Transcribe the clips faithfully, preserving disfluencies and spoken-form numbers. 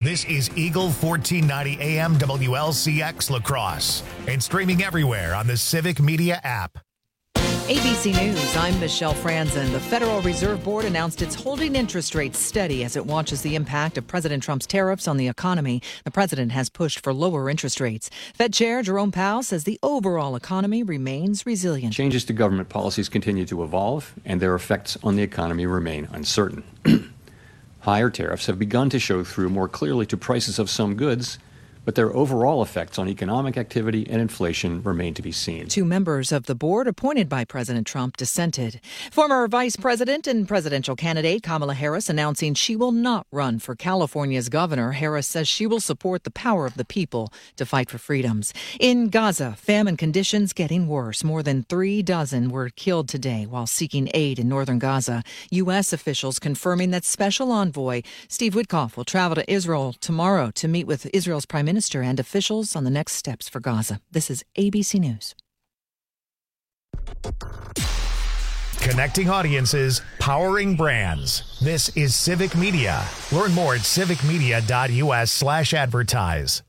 This is Eagle fourteen ninety A M W L C X La Crosse and streaming everywhere on the Civic Media app. A B C News, I'm Michelle Franzen. The Federal Reserve Board announced it's holding interest rates steady as it watches the impact of President Trump's tariffs on the economy. The president has pushed for lower interest rates. Fed Chair Jerome Powell says the overall economy remains resilient. Changes to government policies continue to evolve, and their effects on the economy remain uncertain. Higher tariffs have begun to show through more clearly to prices of some goods, but their overall effects on economic activity and inflation remain to be seen. Two members of the board appointed by President Trump dissented. Former Vice President and presidential candidate Kamala Harris announcing she will not run for California's governor. Harris says she will support the power of the people to fight for freedoms. In Gaza, famine conditions getting worse. More than three dozen were killed today while seeking aid in northern Gaza. U S officials confirming that Special Envoy Steve Witkoff will travel to Israel tomorrow to meet with Israel's Prime Minister Minister and officials on the next steps for Gaza. This is A B C News. Connecting audiences, powering brands. This is Civic Media. Learn more at civicmedia.us slash advertise.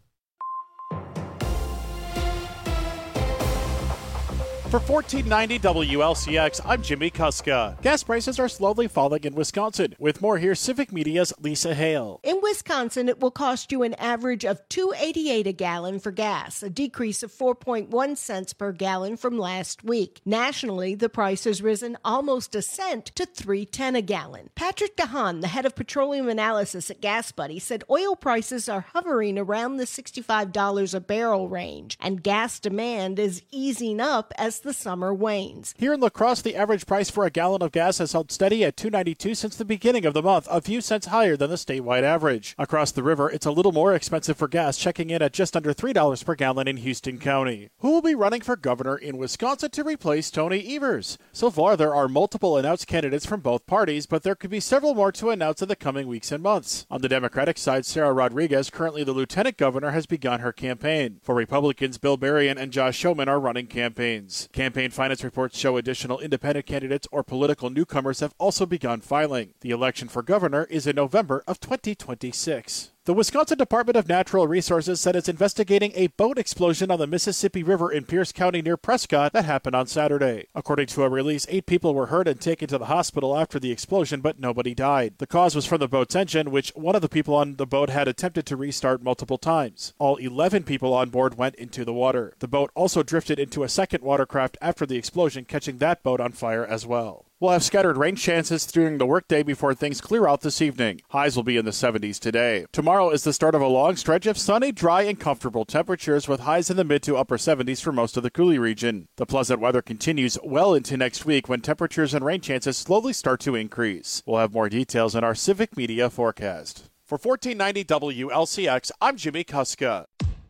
For fourteen ninety W L C X, I'm Jimmy Kuska. Gas prices are slowly falling in Wisconsin. With more, here's Civic Media's Lisa Hale. In Wisconsin, it will cost you an average of two dollars and eighty-eight cents a gallon for gas, a decrease of four point one cents per gallon from last week. Nationally, the price has risen almost a cent to three dollars and ten cents a gallon. Patrick DeHaan, the head of petroleum analysis at Gas Buddy, said oil prices are hovering around the sixty-five dollars a barrel range, and gas demand is easing up as the summer wanes. Here in La Crosse, the average price for a gallon of gas has held steady at two dollars and ninety-two cents since the beginning of the month, a few cents higher than the statewide average. Across the river, it's a little more expensive for gas, checking in at just under three dollars per gallon in Houston County. Who will be running for governor in Wisconsin to replace Tony Evers? So far, there are multiple announced candidates from both parties, but there could be several more to announce in the coming weeks and months. On the Democratic side, Sarah Rodriguez, currently the lieutenant governor, has begun her campaign. For Republicans, Bill Berrien and Josh Schoeman are running campaigns. Campaign finance reports show additional independent candidates or political newcomers have also begun filing. The election for governor is in November of twenty twenty-six. The Wisconsin Department of Natural Resources said it's investigating a boat explosion on the Mississippi River in Pierce County near Prescott that happened on Saturday. According to a release, eight people were hurt and taken to the hospital after the explosion, but nobody died. The cause was from the boat's engine, which one of the people on the boat had attempted to restart multiple times. All eleven people on board went into the water. The boat also drifted into a second watercraft after the explosion, catching that boat on fire as well. We'll have scattered rain chances during the workday before things clear out this evening. Highs will be in the seventies today. Tomorrow is the start of a long stretch of sunny, dry, and comfortable temperatures with highs in the mid to upper seventies for most of the Coulee region. The pleasant weather continues well into next week when temperatures and rain chances slowly start to increase. We'll have more details in our Civic Media forecast. For fourteen ninety W L C X, I'm Jimmy Kuska.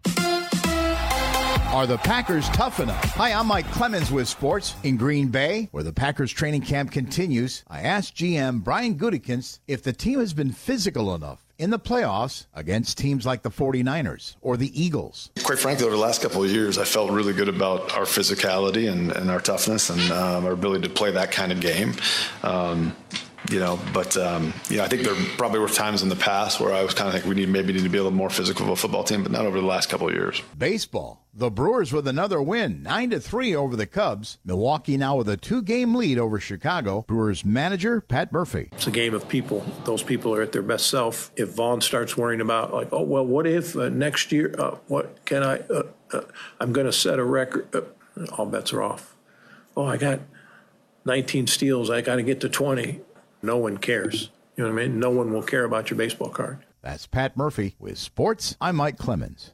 Are the Packers tough enough? Hi, I'm Mike Clemens with sports. In Green Bay, where the Packers training camp continues, I asked G M Brian Gutekunst if the team has been physical enough in the playoffs against teams like the forty-niners or the Eagles. Quite frankly, over the last couple of years, I felt really good about our physicality and, and our toughness and um, our ability to play that kind of game. Um, You know, but, um, you know, I think there probably were times in the past where I was kind of think we need maybe need to be a little more physical of a football team, but not over the last couple of years. Baseball. The Brewers with another win, nine to three over the Cubs. Milwaukee now with a two-game lead over Chicago. Brewers manager Pat Murphy. It's a game of people. Those people are at their best self. If Vaughn starts worrying about, like, oh, well, what if uh, next year, uh, what can I, uh, uh, I'm going to set a record. Uh, all bets are off. Oh, I got nineteen steals. I got to get to twenty. No one cares. You know what I mean? No one will care about your baseball card. That's Pat Murphy with sports. I'm Mike Clemens.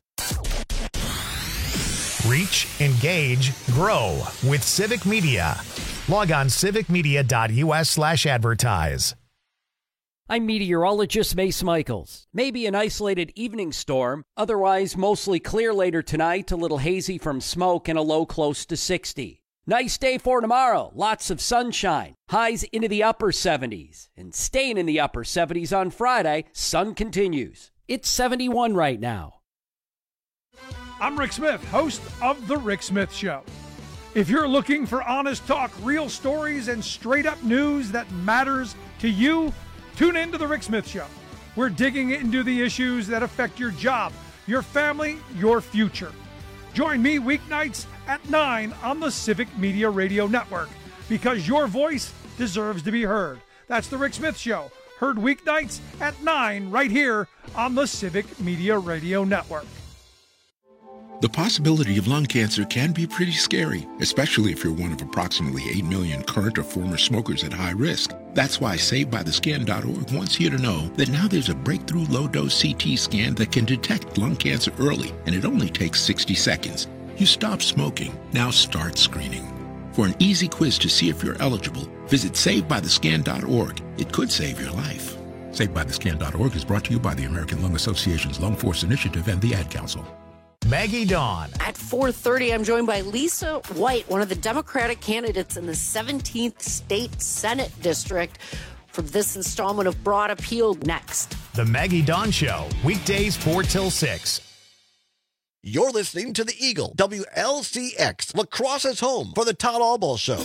Reach, engage, grow with Civic Media. Log on civicmedia.us slash advertise. I'm meteorologist Mace Michaels. Maybe an isolated evening storm, otherwise mostly clear later tonight, a little hazy from smoke and a low close to sixty. Nice day for tomorrow. Lots of sunshine. Highs into the upper seventies. And staying in the upper seventies on Friday, sun continues. It's seventy-one right now. I'm Rick Smith, host of The Rick Smith Show. If you're looking for honest talk, real stories, and straight-up news that matters to you, tune in to The Rick Smith Show. We're digging into the issues that affect your job, your family, your future. Join me weeknights at nine on the Civic Media Radio Network, because your voice deserves to be heard. That's The Rick Smith Show, heard weeknights at nine right here on the Civic Media Radio Network. The possibility of lung cancer can be pretty scary, especially if you're one of approximately eight million current or former smokers at high risk. That's why Saved By The Scan dot org wants you to know that now there's a breakthrough low-dose C T scan that can detect lung cancer early, and it only takes sixty seconds. You stop smoking, now start screening. For an easy quiz to see if you're eligible, visit Saved By The Scan dot org. It could save your life. Saved By The Scan dot org is brought to you by the American Lung Association's Lung Force Initiative and the Ad Council. Maggie Dawn. At four thirty, I'm joined by Lisa White, one of the Democratic candidates in the seventeenth State Senate District, for this installment of Broad Appeal next. The Maggie Dawn Show, weekdays four till six. You're listening to the Eagle, W L C X, La Crosse's home for the Todd Albaugh Show.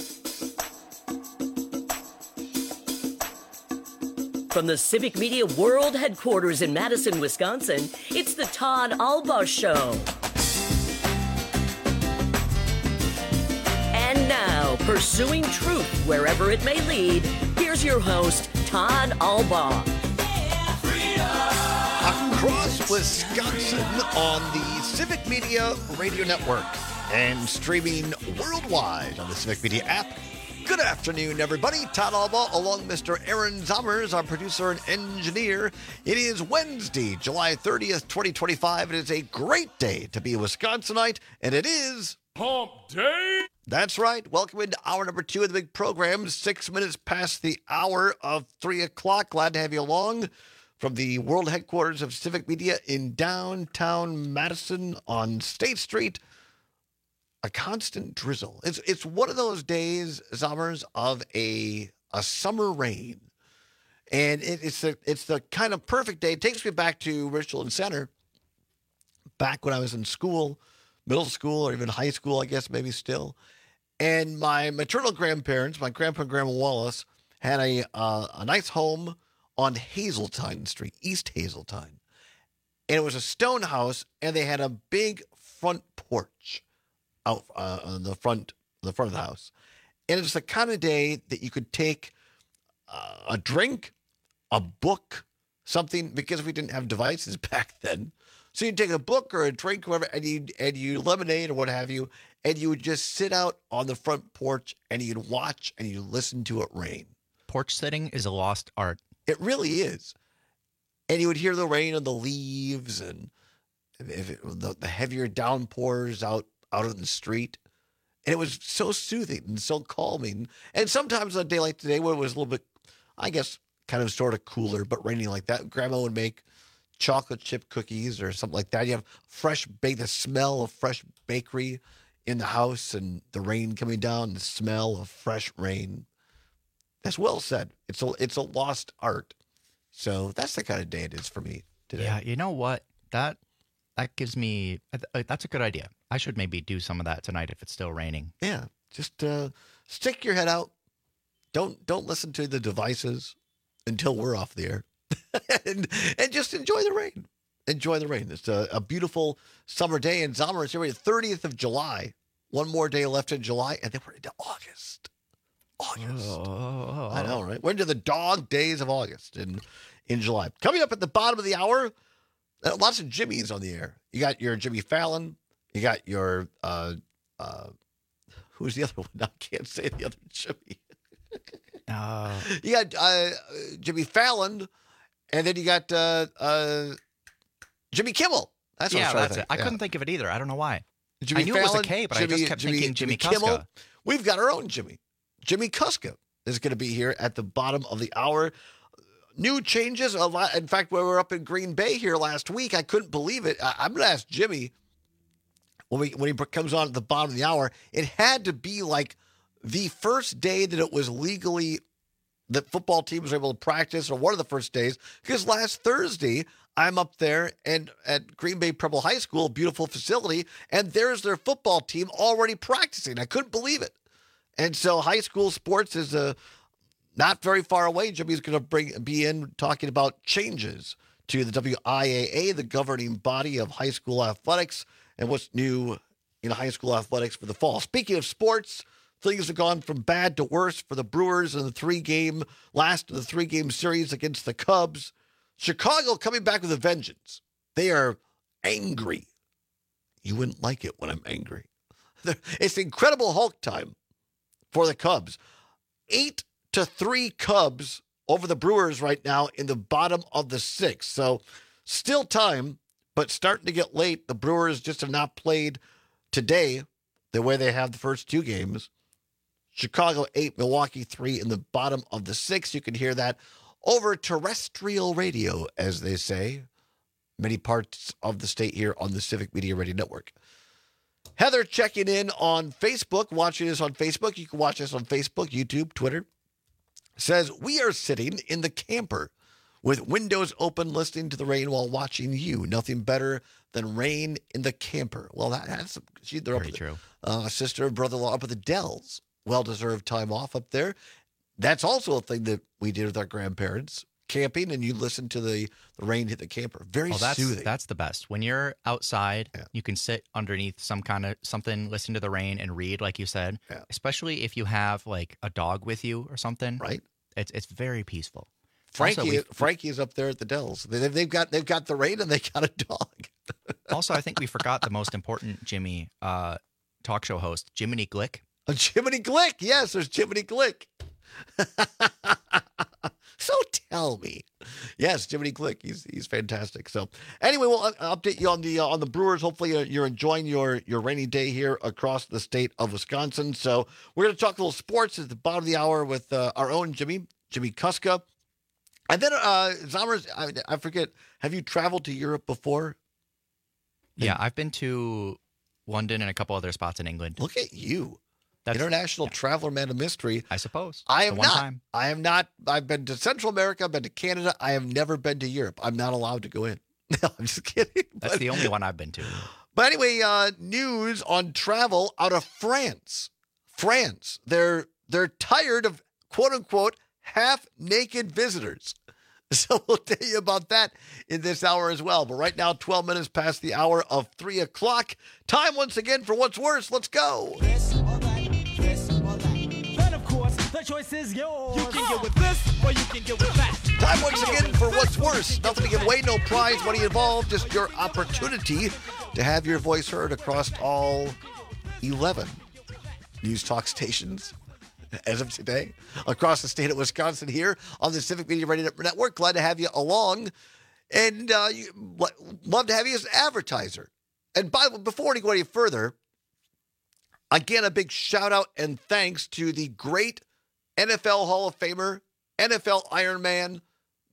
From the Civic Media World Headquarters in Madison, Wisconsin, it's the Todd Albaugh Show. And now, pursuing truth wherever it may lead, here's your host, Todd Albaugh. Across Wisconsin on the Civic Media Radio Network and streaming worldwide on the Civic Media app. Good afternoon, everybody. Todd Albaugh along Mister Aaron Zommers, our producer and engineer. It is Wednesday, July thirtieth, twenty twenty-five. It is a great day to be a Wisconsinite, and it is Hump Day. That's right. Welcome into hour number two of the big program. Six minutes past the hour of three o'clock. Glad to have you along from the world headquarters of Civic Media in downtown Madison on State Street. A constant drizzle. It's it's one of those days, summers, of a a summer rain, and it, it's the it's the kind of perfect day. It takes me back to Richland Center, back when I was in school, middle school or even high school, I guess maybe still. And my maternal grandparents, my grandpa and grandma Wallace, had a uh, a nice home on Hazeltine Street, East Hazeltine, and it was a stone house, and they had a big front porch out uh, on the front, the front of the house. And it's the kind of day that you could take uh, a drink, a book, something, because we didn't have devices back then. So you'd take a book or a drink, whatever, and you and you lemonade or what have you, and you would just sit out on the front porch and you'd watch and you'd listen to it rain. Porch sitting is a lost art. It really is. And you would hear the rain on the leaves and if it, the, the heavier downpours out out on the street. And it was so soothing and so calming. And sometimes on a day like today, when it was a little bit, I guess, kind of sort of cooler, but raining like that, Grandma would make chocolate chip cookies or something like that. You have fresh bake, the smell of fresh bakery in the house and the rain coming down, the smell of fresh rain. That's well said. It's a, it's a lost art. So that's the kind of day it is for me today. Yeah, you know what? That that gives me, that's a good idea. I should maybe do some of that tonight if it's still raining. Yeah, just uh, stick your head out. Don't don't listen to the devices until we're off the air, and and just enjoy the rain. Enjoy the rain. It's a, a beautiful summer day in Zommers. Here we're thirtieth of July. One more day left in July, and then we're into August. August. Oh. I know, right? We're into the dog days of August in in July. Coming up at the bottom of the hour, uh, lots of Jimmys on the air. You got your Jimmy Fallon. You got your, uh, uh, who's the other one? I can't say the other Jimmy. uh, you got uh, Jimmy Fallon, and then you got uh, uh, Jimmy Kimmel. That's what yeah, I was trying that's to think. it. I yeah. couldn't think of it either. I don't know why. Jimmy I knew Fallon, it was a K, but Jimmy, I just kept Jimmy, thinking Jimmy, Jimmy Kuska. Kimmel. We've got our own Jimmy. Jimmy Kuska is going to be here at the bottom of the hour. New changes. A lot. In fact, when we were up in Green Bay here last week, I couldn't believe it. I, I'm going to ask Jimmy when we when he comes on at the bottom of the hour. It had to be like the first day that it was legally that football teams were able to practice, or one of the first days, because last Thursday I'm up there and at Green Bay Preble High School, beautiful facility, and there's their football team already practicing. I couldn't believe it. And so high school sports is uh, not very far away. Jimmy's going to bring be in talking about changes to the W I A A, the governing body of high school athletics, and what's new in high school athletics for the fall. Speaking of sports, things have gone from bad to worse for the Brewers in the three-game, last of the three-game series against the Cubs. Chicago coming back with a vengeance. They are angry. You wouldn't like it when I'm angry. It's incredible Hulk time for the Cubs. Eight to three Cubs over the Brewers right now in the bottom of the sixth. So still time, but starting to get late. The Brewers just have not played today the way they have the first two games. Chicago eight, Milwaukee three in the bottom of the sixth. You can hear that over terrestrial radio, as they say, many parts of the state here on the Civic Media Radio Network. Heather checking in on Facebook, watching us on Facebook. You can watch us on Facebook, YouTube, Twitter. Says, we are sitting in the camper with windows open, listening to the rain while watching you. Nothing better than rain in the camper. Well, that, that's she, they're Very up true. Uh, sister and brother-in-law up at the Dells. Well-deserved time off up there. That's also a thing that we did with our grandparents. Camping, and you listen to the, the rain hit the camper. Very oh, that's, soothing. That's the best. When you're outside, yeah. you can sit underneath some kind of something, listen to the rain, and read, like you said. Yeah. Especially Especially if you have like a dog with you or something. Right. It's it's very peaceful. Frankie, also, Frankie is up there at the Dells. They, they've got they've got the rain and they got a dog. Also, I think we forgot the most important Jimmy uh, talk show host, Jiminy Glick. A Jiminy Glick. Yes, there's Jiminy Glick. So tell me, yes, Jiminy Glick. He's he's fantastic. So anyway, we'll uh, update you on the uh, on the Brewers. Hopefully, uh, you're enjoying your your rainy day here across the state of Wisconsin. So we're going to talk a little sports at the bottom of the hour with uh, our own Jimmy Jimmy Kuska, and then uh, Zommers. I, I forget. Have you traveled to Europe before? Yeah, I've been to London and a couple other spots in England. Look at you. That's, International yeah. traveler, man of mystery. I suppose. I have one not. Time. I have not. I've been to Central America. I've been to Canada. I have never been to Europe. I'm not allowed to go in. No, I'm just kidding. That's but, the only one I've been to. But anyway, uh, news on travel out of France. France. They're they're tired of quote unquote half naked visitors. So we'll tell you about that in this hour as well. But right now, twelve minutes past the hour of three o'clock. Time once again for What's Worse. Let's go. Yes, all right. Yes, all right. But of course, the choice is yours. You can get with this or you can get with that. Time once again for What's Worse. Nothing to give away, no prize, money involved. Just your opportunity to have your voice heard across all eleven news talk stations. As of today, across the state of Wisconsin here on the Civic Media Radio Network. Glad to have you along, and uh, you, love to have you as an advertiser. And by before we go any further, again, a big shout out and thanks to the great N F L Hall of Famer, N F L Ironman,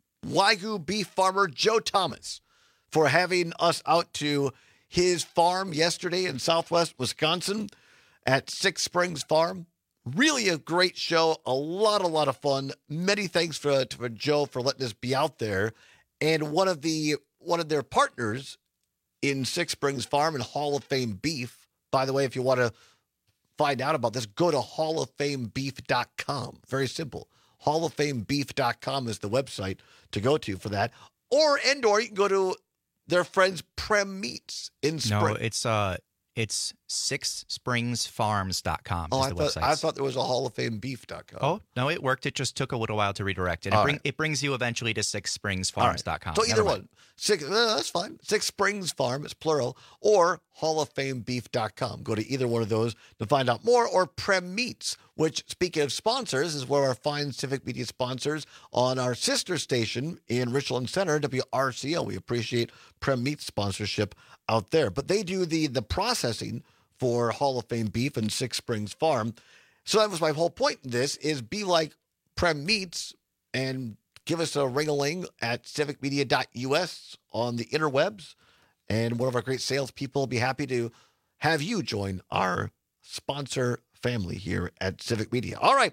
Wagyu beef farmer Joe Thomas for having us out to his farm yesterday in Southwest Wisconsin at Six Springs Farm. Really a great show, a lot, a lot of fun. Many thanks for, for Joe for letting us be out there. And one of the one of their partners in Six Springs Farm and Hall of Fame Beef. By the way, if you want to find out about this, go to hall of fame beef dot com. Very simple. hall of fame beef dot com is the website to go to for that. Or and or you can go to their friends Prem Meats in Spring. No, it's uh It's six springs farms dot com oh, is I the thought, website. I thought there was a hall of fame beef dot com. Oh, no, it worked. It just took a little while to redirect it. It, bring, right. it brings you eventually to six springs farms dot com. Right. So either one. Six, uh, that's fine. Six Springs Farm, it's plural, or hall of fame beef dot com. Go to either one of those to find out more, or Prem Meats, which, speaking of sponsors, is one of our fine Civic Media sponsors on our sister station in Richland Center, W R C O. We appreciate Prem Meats sponsorship out there. But they do the the processing for Hall of Fame Beef and Six Springs Farm. So that was my whole point in this, is be like Prem Meats and give us a ring-a-ling at civic media dot U S on the interwebs. And one of our great salespeople will be happy to have you join our sponsor family here at Civic Media. All right.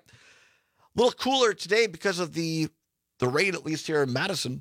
A little cooler today because of the, the rain, at least here in Madison.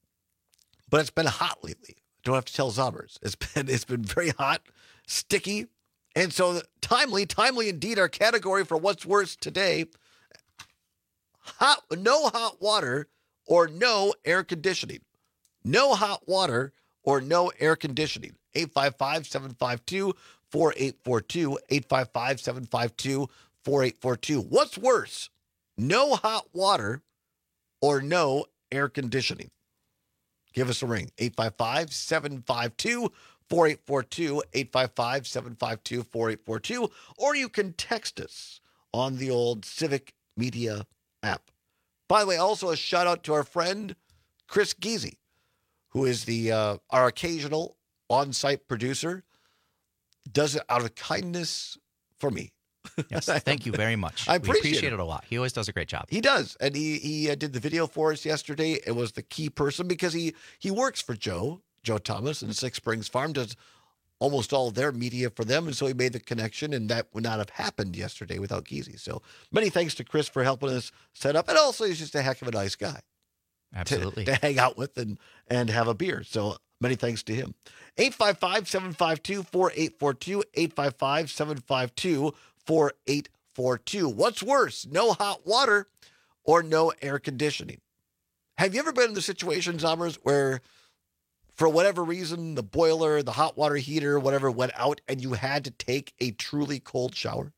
But it's been hot lately. Don't have to tell Zommers. It's been, it's been very hot, sticky. And so timely, timely indeed, our category for What's Worse today, hot, no hot water or no air conditioning. no hot water or no air conditioning? eight five five, seven five two, four eight four two, eight five five, seven five two, four eight four two. What's worse, no hot water or no air conditioning? Give us a ring, eight five five, seven five two, four eight four two, eight five five, seven five two, four eight four two, or you can text us on the old Civic Media app. By the way, also a shout out to our friend Chris Geezy, who is the uh, our occasional on-site producer, does it out of kindness for me. Yes, thank you very much. I we appreciate, appreciate it. it a lot. He always does a great job. He does, and he he uh, did the video for us yesterday. It was the key person because he he works for Joe Joe Thomas and Six Springs Farm, does almost all their media for them, and so he made the connection, and that would not have happened yesterday without Geezy. So many thanks to Chris for helping us set up, and also he's just a heck of a nice guy. Absolutely. To, to hang out with and, and have a beer. So many thanks to him. eight five five, seven five two, four eight four two, eight five five, seven five two, four eight four two. What's worse, no hot water or no air conditioning? Have you ever been in the situation, Zommers, where for whatever reason, the boiler, the hot water heater, whatever went out and you had to take a truly cold shower?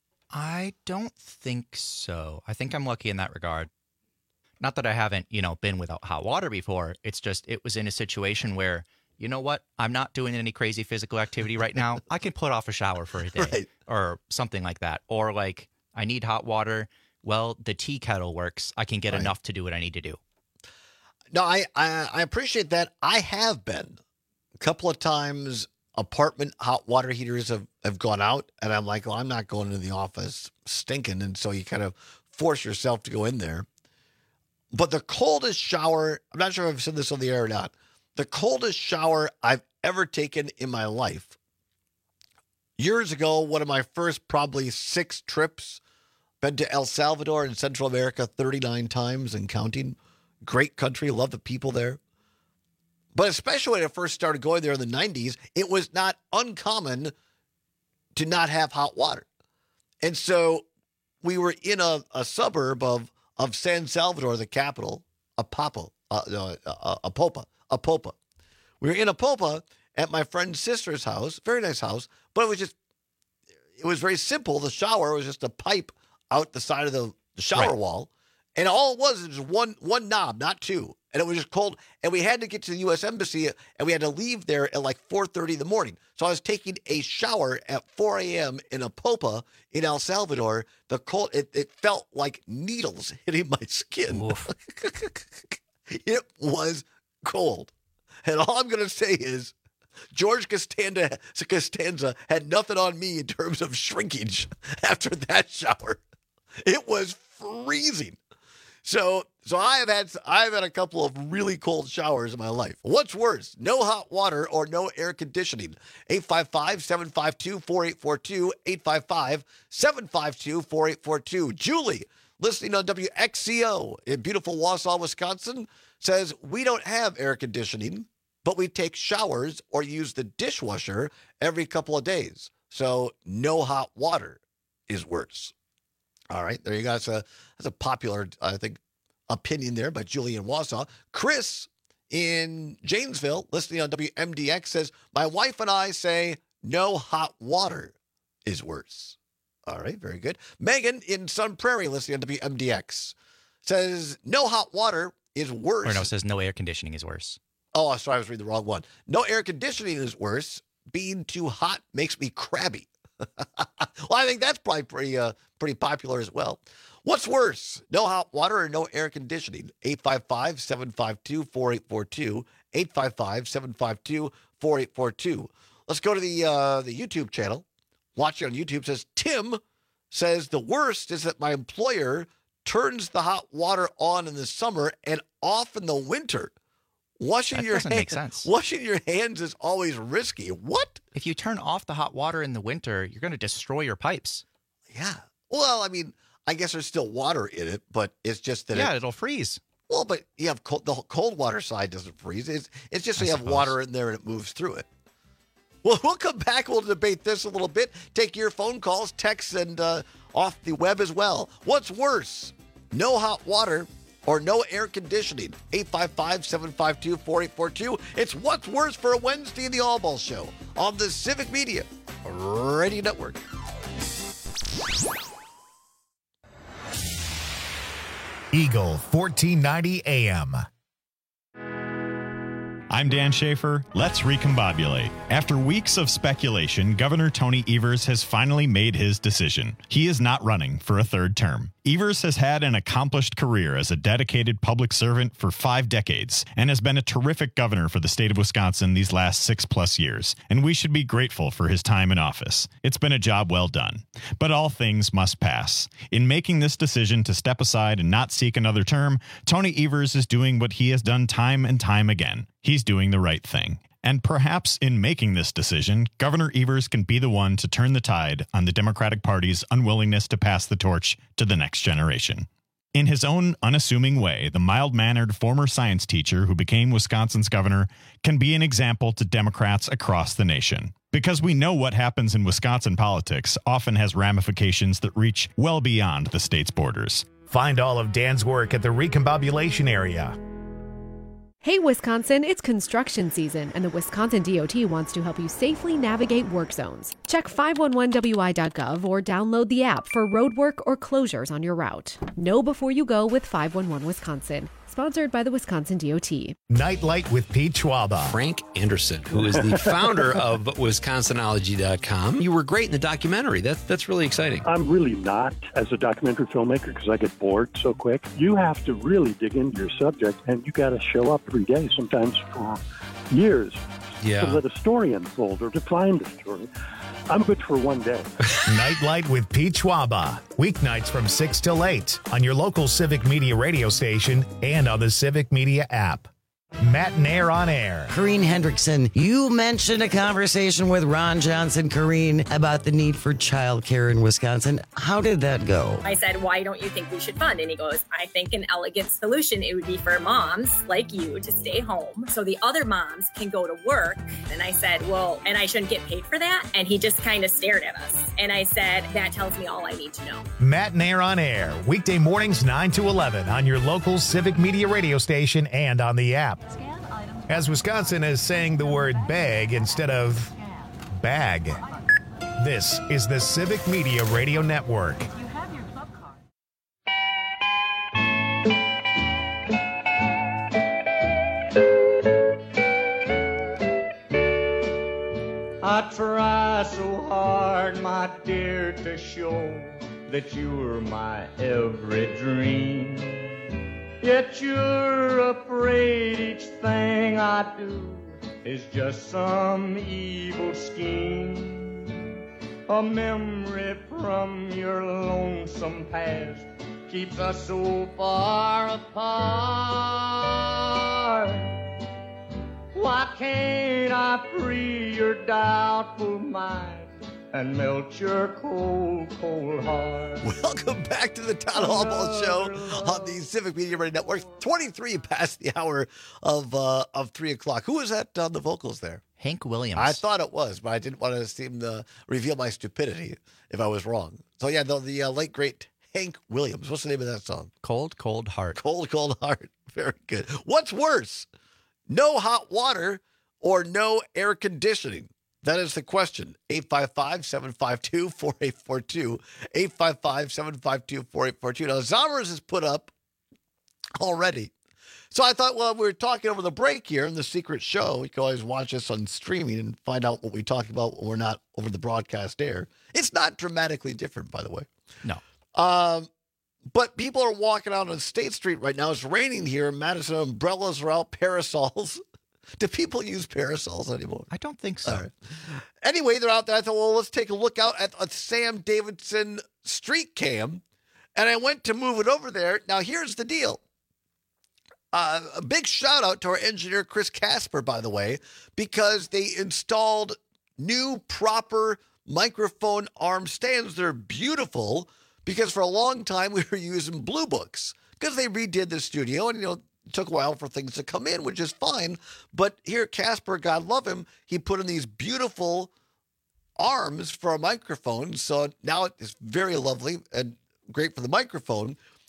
I don't think so. I think I'm lucky in that regard. Not that I haven't, you know, been without hot water before. It's just it was in a situation where, you know what, I'm not doing any crazy physical activity right now. I can put off a shower for a day right. or something like that. Or like I need hot water. Well, the tea kettle works. I can get right. enough to do what I need to do. No, I, I I appreciate that. I have been a couple of times. Apartment hot water heaters have, have gone out, and I'm like, well, I'm not going to the office stinking, and so you kind of force yourself to go in there. But the coldest shower, I'm not sure if I've said this on the air or not, the coldest shower I've ever taken in my life. Years ago, one of my first probably six trips, been to El Salvador in Central America thirty-nine times and counting. Great country, love the people there. But especially when I first started going there in the nineties, it was not uncommon to not have hot water. And so we were in a, a suburb of, of San Salvador, the capital, Apapa, uh, uh, uh, Apopa, Apopa. We were in Apopa at my friend's sister's house, very nice house, but it was just, it was very simple. The shower was just a pipe out the side of the, the shower right. wall. And all it was was one one knob, not two. And it was just cold. And we had to get to the U S Embassy, and we had to leave there at like four thirty in the morning. So I was taking a shower at four a.m. in Apopa in El Salvador. The cold, it, it felt like needles hitting my skin. It was cold. And all I'm going to say is George Costanza, Costanza had nothing on me in terms of shrinkage after that shower. It was freezing. So, so I have had I've had a couple of really cold showers in my life. What's worse, no hot water or no air conditioning? eight five five, seven five two, four eight four two, eight five five, seven five two, four eight four two. Julie, listening on W X C O in beautiful Wausau, Wisconsin, says, we don't have air conditioning, but we take showers or use the dishwasher every couple of days. So no hot water is worse. All right, there you go. That's a, that's a popular, I think, opinion there by Julie in Wausau. Chris in Janesville, listening on W M D X, says, my wife and I say no hot water is worse. All right, very good. Megan in Sun Prairie, listening on W M D X, says no hot water is worse. Or no, it says no air conditioning is worse. Oh, sorry, I was reading the wrong one. No air conditioning is worse. Being too hot makes me crabby. Well, I think that's probably pretty uh, pretty popular as well. What's worse, no hot water or no air conditioning? eight five five, seven five two, four eight four two, eight five five, seven five two, four eight four two. Let's go to the uh, the YouTube channel. Watching on YouTube says, Tim says, the worst is that my employer turns the hot water on in the summer and off in the winter. Washing that your doesn't hands, make sense. Washing your hands is always risky. What? If you turn off the hot water in the winter, you're going to destroy your pipes. Yeah. Well, I mean, I guess there's still water in it, but it's just that yeah, it, it'll freeze. Well, but you have cold, the cold water side doesn't freeze. It's it's just so you have water in there and it moves through it. Well, we'll come back. We'll debate this a little bit. Take your phone calls, texts, and uh, off the web as well. What's worse, no hot water or no air conditioning? eight five five, seven five two, four eight four two. It's What's Worse for a Wednesday in the All Ball Show on the Civic Media Radio Network. Eagle fourteen ninety A M. I'm Dan Schaefer. Let's recombobulate. After weeks of speculation, Governor Tony Evers has finally made his decision. He is not running for a third term. Evers has had an accomplished career as a dedicated public servant for five decades and has been a terrific governor for the state of Wisconsin these last six plus years, and we should be grateful for his time in office. It's been a job well done. But all things must pass. In making this decision to step aside and not seek another term, Tony Evers is doing what he has done time and time again. He's doing the right thing. And perhaps in making this decision, Governor Evers can be the one to turn the tide on the Democratic Party's unwillingness to pass the torch to the next generation. In his own unassuming way, the mild-mannered former science teacher who became Wisconsin's governor can be an example to Democrats across the nation. Because we know what happens in Wisconsin politics often has ramifications that reach well beyond the state's borders. Find all of Dan's work at the Recombobulation Area. Hey Wisconsin, it's construction season, and the Wisconsin D O T wants to help you safely navigate work zones. Check five one one W I dot gov or download the app for road work or closures on your route. Know before you go with five one one Wisconsin. Sponsored by the Wisconsin D O T. Nightlight with Pete Schwaba. Frank Anderson, who is the founder of Wisconsinology dot com. You were great in the documentary. That, that's really exciting. I'm really not as a documentary filmmaker because I get bored so quick. You have to really dig into your subject, and you got to show up every day, sometimes for years, yeah. to let a story unfold or to find a story. I'm good for one day. Nightlight with Pete Schwaba. Weeknights from six till eight on your local Civic Media radio station and on the Civic Media app. Matt Nair on air. Corrine Hendrickson, you mentioned a conversation with Ron Johnson, Corrine, about the need for childcare in Wisconsin. How did that go? I said, why don't you think we should fund? And he goes, I think an elegant solution, it would be for moms like you to stay home so the other moms can go to work. And I said, well, and I shouldn't get paid for that? And he just kind of stared at us. And I said, that tells me all I need to know. Matt Nair on air, weekday mornings nine to eleven on your local Civic Media radio station and on the app. As Wisconsin is saying the word bag instead of bag. This is the Civic Media Radio Network. I try so hard, my dear, to show that you're my every dream. Yet you're afraid each thing I do is just some evil scheme. A memory from your lonesome past keeps us so far apart. Why can't I free your doubtful mind and melt your cold, cold heart? Welcome back to the Town Hall Ball Show on the Civic Media Radio Network. twenty-three past the hour of uh, of three o'clock. Who was that on the vocals there? Hank Williams. I thought it was, but I didn't want to seem to reveal my stupidity if I was wrong. So yeah, the, the uh, late great Hank Williams. What's the name of that song? Cold, Cold Heart. Cold, Cold Heart. Very good. What's worse? No hot water or no air conditioning? That is the question. eight five five, seven five two, four eight four two. eight five five, seven five two, four eight four two. Now, Zommers is put up already. So I thought, well, we were talking over the break here in the secret show. You can always watch us on streaming and find out what we talk about when we're not over the broadcast air. It's not dramatically different, by the way. No. Um, but people are walking out on State Street right now. It's raining here in Madison. Umbrellas are out, parasols. Do people use parasols anymore? I don't think so. Right. Anyway, they're out there. I thought, well, let's take a look out at a Sam Davidson street cam. And I went to move it over there. Now, here's the deal. Uh, a big shout out to our engineer, Chris Casper, by the way, because they installed new proper microphone arm stands. They're beautiful because for a long time we were using Blue Books because they redid the studio and, you know, it took a while for things to come in, which is fine. But here, Casper, God love him, he put in these beautiful arms for a microphone. So now it's very lovely and great for the microphone.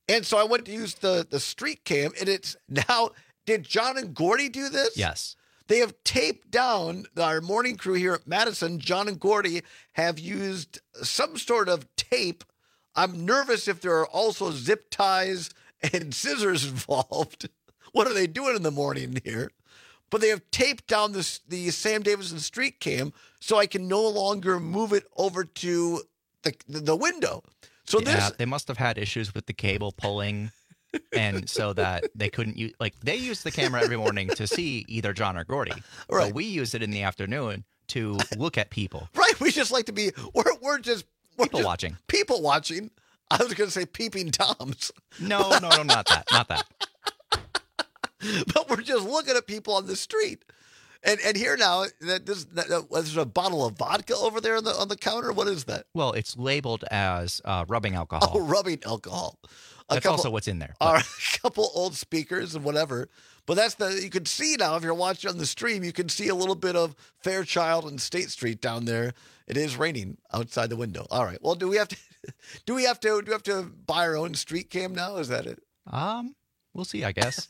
And so I went to use the, the street cam, and it's now, did John and Gordy do this? Yes. They have taped down, our morning crew here at Madison, John and Gordy have used some sort of tape. I'm nervous if there are also zip ties and scissors involved. What are they doing in the morning here? But they have taped down this, the Sam Davidson street cam so I can no longer move it over to the the window. So yeah, this, they must have had issues with the cable pulling, and so that they couldn't use, like, they use the camera every morning to see either John or Gordy. Right. But we use it in the afternoon to look at people. Right. We just like to be, we're, we're just we're People just watching. People watching. I was going to say peeping Toms. No, no, no, not that. Not that. But we're just looking at people on the street. And and here now, that this that, that, there's a bottle of vodka over there on the on the counter. What is that? Well, it's labeled as uh, rubbing alcohol. Oh, rubbing alcohol. A That's couple, also what's in there. All right, a couple old speakers and whatever. But that's the, you can see now, if you're watching on the stream, you can see a little bit of Fairchild and State Street down there. It is raining outside the window. All right. Well, do we have to, do we have to, do we have to buy our own street cam now? Is that it? Um, we'll see, I guess.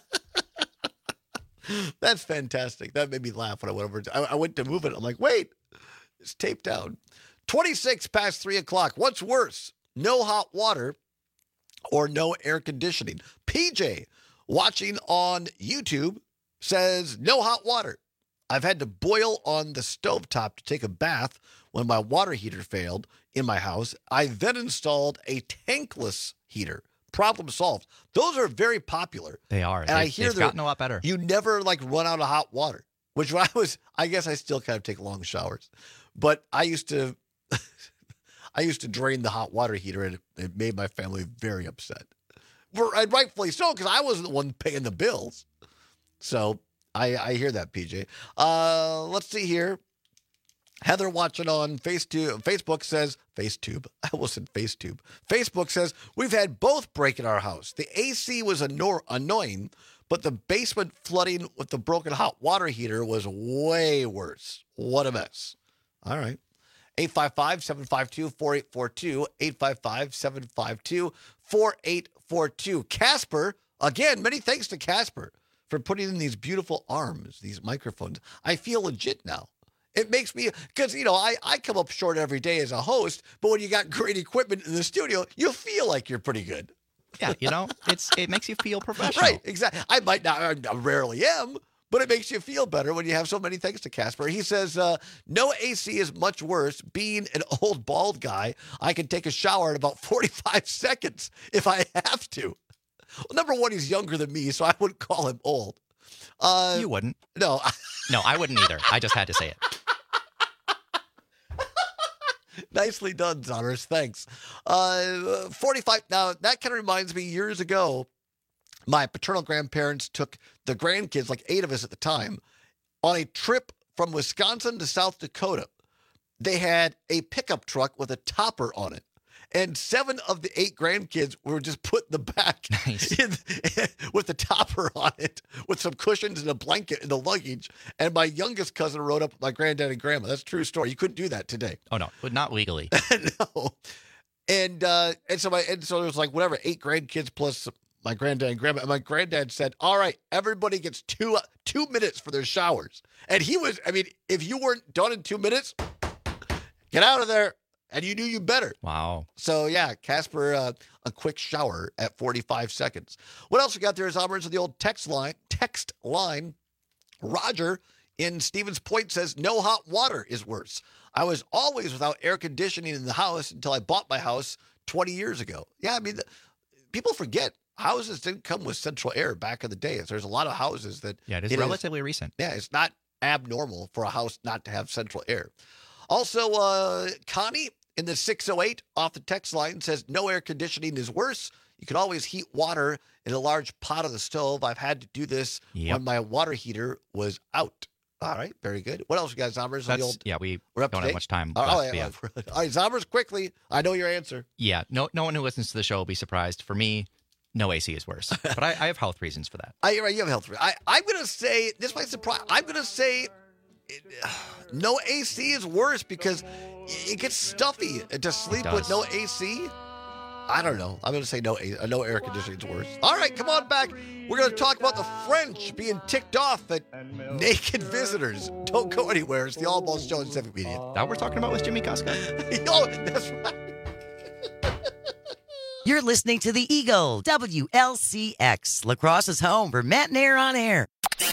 That's fantastic. That made me laugh when I went over. I, I went to move it. I'm like, wait, it's taped down. twenty-six past three o'clock. What's worse? No hot water or no air conditioning? P J, watching on YouTube, says no hot water. I've had to boil on the stovetop to take a bath when my water heater failed in my house. I then installed a tankless heater. Problem solved. Those are very popular. They are. And they've, I hear they've gotten a lot better. You never like run out of hot water, which when I was, I guess I still kind of take long showers, but I used to, I used to drain the hot water heater, and it, it made my family very upset. And rightfully so, because I wasn't the one paying the bills. So I, I hear that, P J. Uh, let's see here. Heather watching on FaceTube, Facebook says, FaceTube, I almost said FaceTube. Facebook says, we've had both break in our house. The A C was anno- annoying, but the basement flooding with the broken hot water heater was way worse. What a mess. All right. eight five five, seven five two, four eight four two, eight five five, seven five two, four eight four two. Casper, again, many thanks to Casper for putting in these beautiful arms, these microphones. I feel legit now. It makes me, because, you know, I, I come up short every day as a host, but when you got great equipment in the studio, you feel like you're pretty good. Yeah, you know, it's it makes you feel professional. Right, exactly. I might not, I rarely am, but it makes you feel better when you have so many thanks to Casper. He says, uh, no A C is much worse. Being an old bald guy, I can take a shower in about forty-five seconds if I have to. Well, number one, he's younger than me, so I wouldn't call him old. Uh, you wouldn't. No. No, I wouldn't either. I just had to say it. Nicely done, Zonners. Thanks. Uh, forty-five. Now, that kind of reminds me, years ago, my paternal grandparents took the grandkids, like eight of us at the time, on a trip from Wisconsin to South Dakota. They had a pickup truck with a topper on it. And seven of the eight grandkids were just put in the back nice. in, with the topper on it, with some cushions and a blanket and the luggage. And my youngest cousin rode up with my granddad and grandma. That's a true story. You couldn't do that today. Oh, no, but not legally. No. And uh, and so my and so there was like whatever, eight grandkids plus my granddad and grandma. And my granddad said, all right, everybody gets two, uh, two minutes for their showers. And he was, I mean, if you weren't done in two minutes, get out of there. And you knew you better. Wow. So, yeah, Casper, uh, a quick shower at forty-five seconds. What else we got there is Alberts of the old text line. Text line. Roger in Stevens Point says, no hot water is worse. I was always without air conditioning in the house until I bought my house twenty years ago. Yeah, I mean, the, people forget houses didn't come with central air back in the day. There's a lot of houses that. Yeah, it is it relatively is, recent. Yeah, it's not abnormal for a house not to have central air. Also, uh, Connie in the six oh eight off the text line says, no air conditioning is worse. You can always heat water in a large pot on the stove. I've had to do this yep. when my water heater was out. All right, very good. What else we got, Zombers? That's, old, yeah, we we're up don't have much time. Oh, left, oh, yeah, yeah. All right, Zombers, quickly. I know your answer. Yeah, no, no one who listens to the show will be surprised. For me, no A C is worse. But I, I have health reasons for that. I, you have health reasons. I, I'm going to say, this might surprise, I'm going to say, no A C is worse because it gets stuffy to sleep with no A C. I don't know. I'm going to say no. I know air conditioning is worse. All right, come on back. We're going to talk about the French being ticked off at naked visitors. Don't go anywhere. It's the All Balls Show on Civic Media. That we're talking about with Jimmy Costco. Oh, that's right. You're listening to The Eagle, W L C X, La Crosse's home for Matt and Air on Air.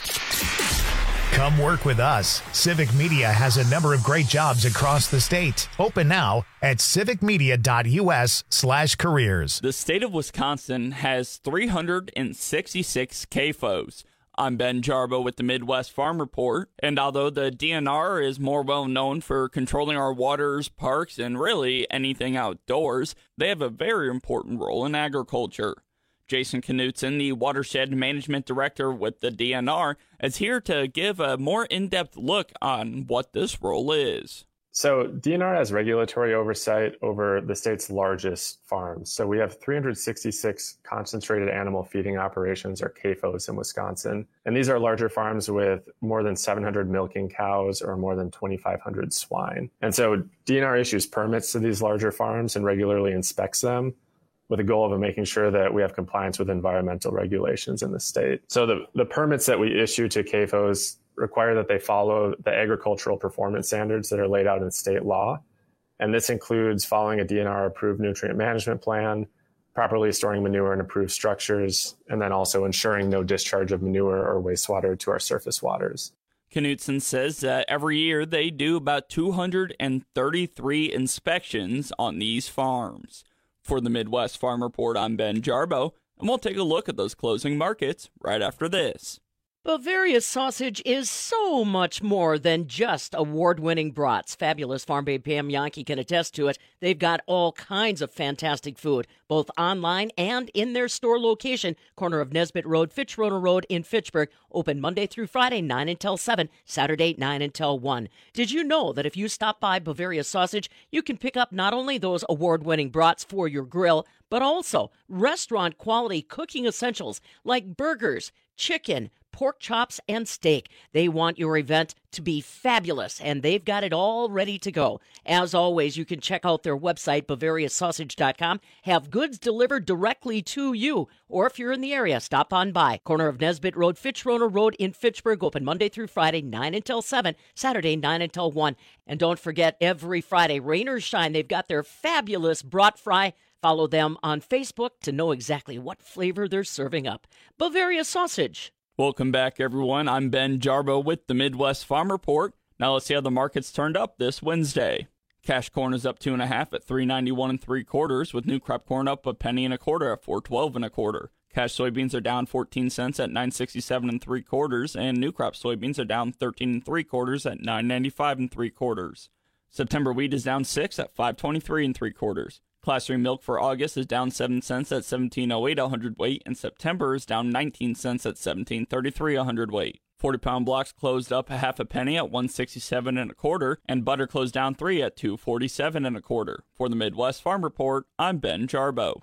Come work with us. Civic Media has a number of great jobs across the state. Open now at civicmedia.us slash careers. The state of Wisconsin has three hundred sixty-six C A F Os. I'm Ben Jarbo with the Midwest Farm Report, and although the D N R is more well known for controlling our waters, parks, and really anything outdoors, they have a very important role in agriculture. Jason Knutson, the Watershed Management Director with the D N R, is here to give a more in-depth look on what this role is. So D N R has regulatory oversight over the state's largest farms. So we have three hundred sixty-six concentrated animal feeding operations, or C A F Os, in Wisconsin. And these are larger farms with more than seven hundred milking cows or more than twenty-five hundred swine. And so D N R issues permits to these larger farms and regularly inspects them, with a goal of making sure that we have compliance with environmental regulations in the state. So the, the permits that we issue to C A F Os require that they follow the agricultural performance standards that are laid out in state law. And this includes following a D N R-approved nutrient management plan, properly storing manure in approved structures, and then also ensuring no discharge of manure or wastewater to our surface waters. Knutson says that every year they do about two hundred thirty-three inspections on these farms. For the Midwest Farm Report, I'm Ben Jarbo, and we'll take a look at those closing markets right after this. Bavaria Sausage is so much more than just award-winning brats. Fabulous Farm Babe Pam Yankee can attest to it. They've got all kinds of fantastic food, both online and in their store location, corner of Nesbitt Road, Fitchroder Road in Fitchburg, open Monday through Friday, nine until seven, Saturday, nine until one. Did you know that if you stop by Bavaria Sausage, you can pick up not only those award-winning brats for your grill, but also restaurant-quality cooking essentials like burgers, chicken, pork chops, and steak. They want your event to be fabulous, and they've got it all ready to go. As always, you can check out their website, bavaria sausage dot com, have goods delivered directly to you, or if you're in the area, stop on by. Corner of Nesbitt Road, Fitchroder Road in Fitchburg, open Monday through Friday, nine until seven, Saturday, nine until one. And don't forget, every Friday, rain or shine, they've got their fabulous brat fry. Follow them on Facebook to know exactly what flavor they're serving up. Bavaria Sausage. Welcome back, everyone. I'm Ben Jarbo with the Midwest Farm Report. Now let's see how the market's turned up this Wednesday. Cash corn is up two and a half at three ninety-one and three quarters, with new crop corn up a penny and a quarter at four twelve and a quarter. Cash soybeans are down fourteen cents at nine sixty-seven and three quarters, and new crop soybeans are down thirteen and three quarters at nine ninety-five and three quarters. September wheat is down six at five twenty-three and three quarters. Class three milk for August is down seven cents at seventeen oh eight a hundredweight, and September is down nineteen cents at seventeen thirty-three a hundredweight. forty-pound blocks closed up a half a penny at one sixty-seven and a quarter, and butter closed down three at two forty-seven and a quarter. For the Midwest Farm Report, I'm Ben Jarbo.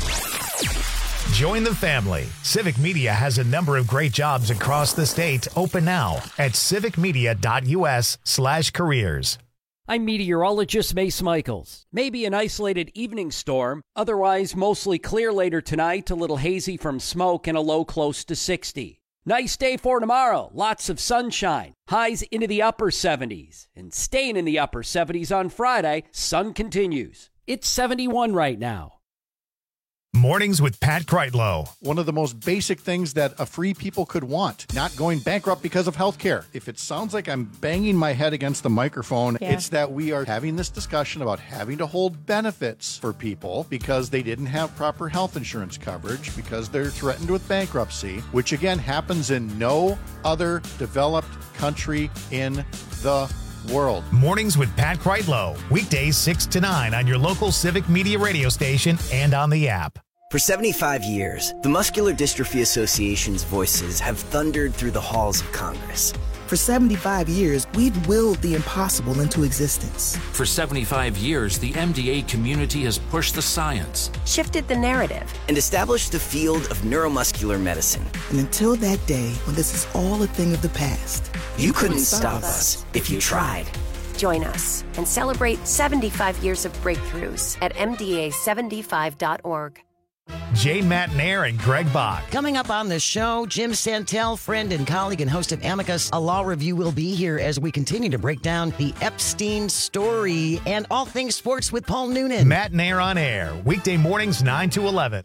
Join the family. Civic Media has a number of great jobs across the state. Open now at civicmedia.us slash careers. I'm meteorologist Mace Michaels. Maybe an isolated evening storm, otherwise mostly clear later tonight, a little hazy from smoke and a low close to sixty. Nice day for tomorrow, lots of sunshine, highs into the upper seventies, and staying in the upper seventies on Friday, sun continues. It's seventy-one right now. Mornings with Pat Kreitlow. One of the most basic things that a free people could want, not going bankrupt because of health care. If it sounds like I'm banging my head against the microphone, yeah. It's that we are having this discussion about having to hold benefits for people because they didn't have proper health insurance coverage, because they're threatened with bankruptcy, which again happens in no other developed country in the world. Mornings with Pat Kreitlow. Weekdays six to nine on your local Civic Media radio station and on the app. For seventy-five years, the Muscular Dystrophy Association's voices have thundered through the halls of Congress. For seventy-five years, we've willed the impossible into existence. For seventy-five years, the M D A community has pushed the science, shifted the narrative, and established the field of neuromuscular medicine. And until that day when this is all a thing of the past, you, you couldn't, couldn't stop us if you tried. Join us and celebrate seventy-five years of breakthroughs at M D A seventy-five dot org. Jay Matnair and Greg Bach. Coming up on the show, Jim Santel, friend and colleague and host of Amicus, a law review, will be here as we continue to break down the Epstein story and all things sports with Paul Noonan. Matnair on air, weekday mornings nine to eleven.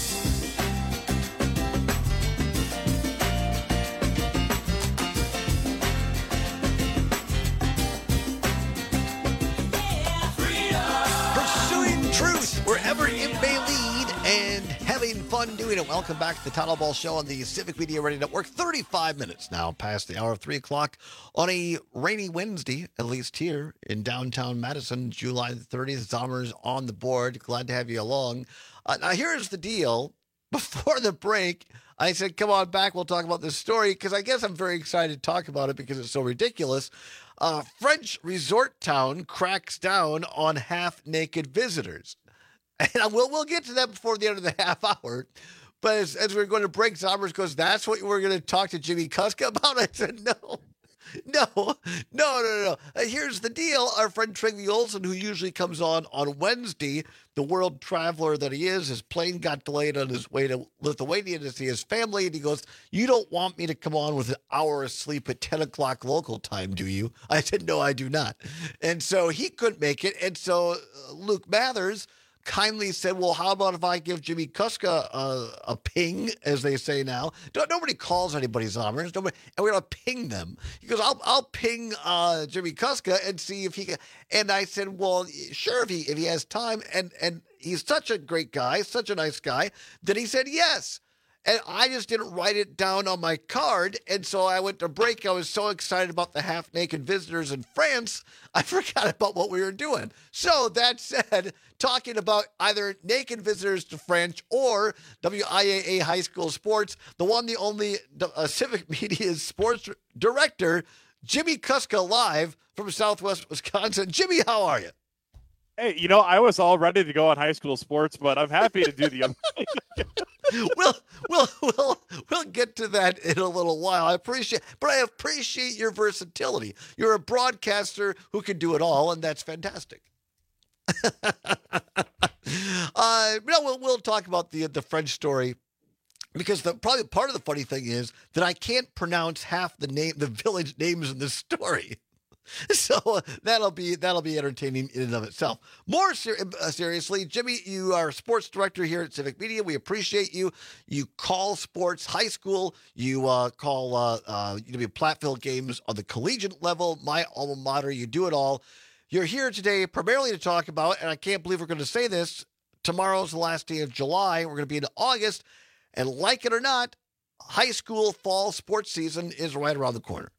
Pursuing truth wherever it may lead and having fun doing it. Welcome back to the Todd Ball Show on the Civic Media Radio Network. thirty-five minutes now past the hour of three o'clock on a rainy Wednesday, at least here in downtown Madison, July the thirtieth. Zommers on the board. Glad to have you along. Uh, now, here's the deal. Before the break, I said, come on back. We'll talk about this story because I guess I'm very excited to talk about it because it's so ridiculous. Uh, French resort town cracks down on half-naked visitors. And we'll, we'll get to that before the end of the half hour. But as, as we're going to break, Zommers goes, that's what we're going to talk to Jimmy Kuska about? I said, no. No, no, no, no. Uh, here's the deal. Our friend Trygve Olsen, who usually comes on on Wednesday, the world traveler that he is, his plane got delayed on his way to Lithuania to see his family. And he goes, you don't want me to come on with an hour of sleep at ten o'clock local time, do you? I said, no, I do not. And so he couldn't make it. And so uh, Luke Mathers kindly said, well, how about if I give Jimmy Kuska uh, a ping, as they say now? Don't, nobody calls anybody Zommers. Nobody, and we're going to ping them. He goes, I'll, I'll ping uh, Jimmy Kuska and see if he can. And I said, well, sure, if he if he has time. And, and he's such a great guy, such a nice guy, that he said yes. And I just didn't write it down on my card. And so I went to break. I was so excited about the half-naked visitors in France, I forgot about what we were doing. So that said, talking about either naked visitors to French or W I A A high school sports, the one, the only uh, Civic Media's sports director, Jimmy Kuska, live from Southwest Wisconsin. Jimmy, how are you? Hey, you know, I was all ready to go on high school sports, but I'm happy to do the other thing. we'll, we'll, we'll, we'll get to that in a little while. I appreciate, but I appreciate your versatility. You're a broadcaster who can do it all, and that's fantastic. uh, no, we'll, we'll talk about the the French story. Because the probably part of the funny thing is that I can't pronounce half the name, the village names in the story. So uh, that'll be that'll be entertaining in and of itself. More ser- uh, seriously, Jimmy, you are sports director here at Civic Media. We appreciate you. You call sports high school. You uh, call uh, uh, you know, Platteville games on the collegiate level. My alma mater. You do it all. You're here today primarily to talk about, and I can't believe we're going to say this. Tomorrow's the last day of July. We're going to be into August, and like it or not, high school fall sports season is right around the corner.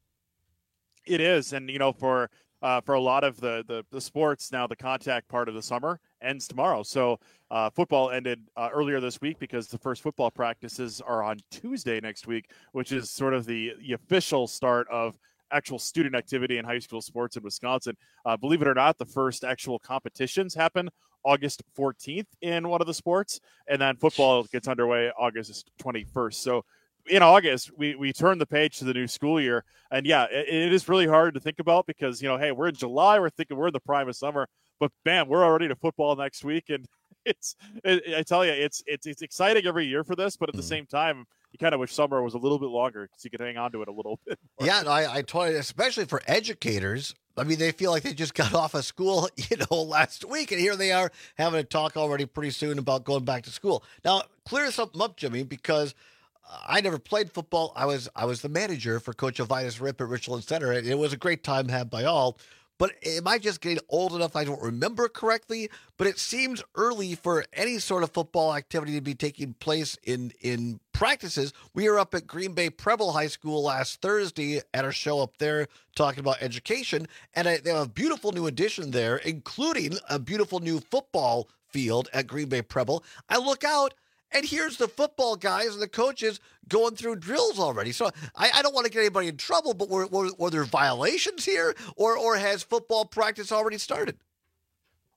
It is, and you know, for uh, for a lot of the, the the sports now, the contact part of the summer ends tomorrow. So uh, football ended uh, earlier this week because the first football practices are on Tuesday next week, which is sort of the, the official start of actual student activity in high school sports in Wisconsin. Uh, believe it or not, the first actual competitions happen August fourteenth in one of the sports, and then football gets underway August twenty-first. So in August, we, we turn the page to the new school year. And yeah, it, it is really hard to think about because, you know, hey, we're in July, we're thinking we're in the prime of summer, but bam, we're already to football next week. And it's, it, I tell you, it's, it's, it's exciting every year for this, but at the same time, you kind of wish summer was a little bit longer so you could hang on to it a little bit more. Yeah, no, I, I totally, especially for educators. I mean, they feel like they just got off of school, you know, last week, and here they are having a talk already pretty soon about going back to school. Now, clear something up, Jimmy, because I never played football. I was I was the manager for Coach Ovitus Rip at Richland Center, and it was a great time had by all. But am I just getting old enough I don't remember correctly? But it seems early for any sort of football activity to be taking place in, in practices. We were up at Green Bay Preble High School last Thursday at a show up there talking about education, and I, they have a beautiful new addition there, including a beautiful new football field at Green Bay Preble. I look out, and here's the football guys and the coaches going through drills already. So I, I don't want to get anybody in trouble, but were, were, were there violations here, or or has football practice already started?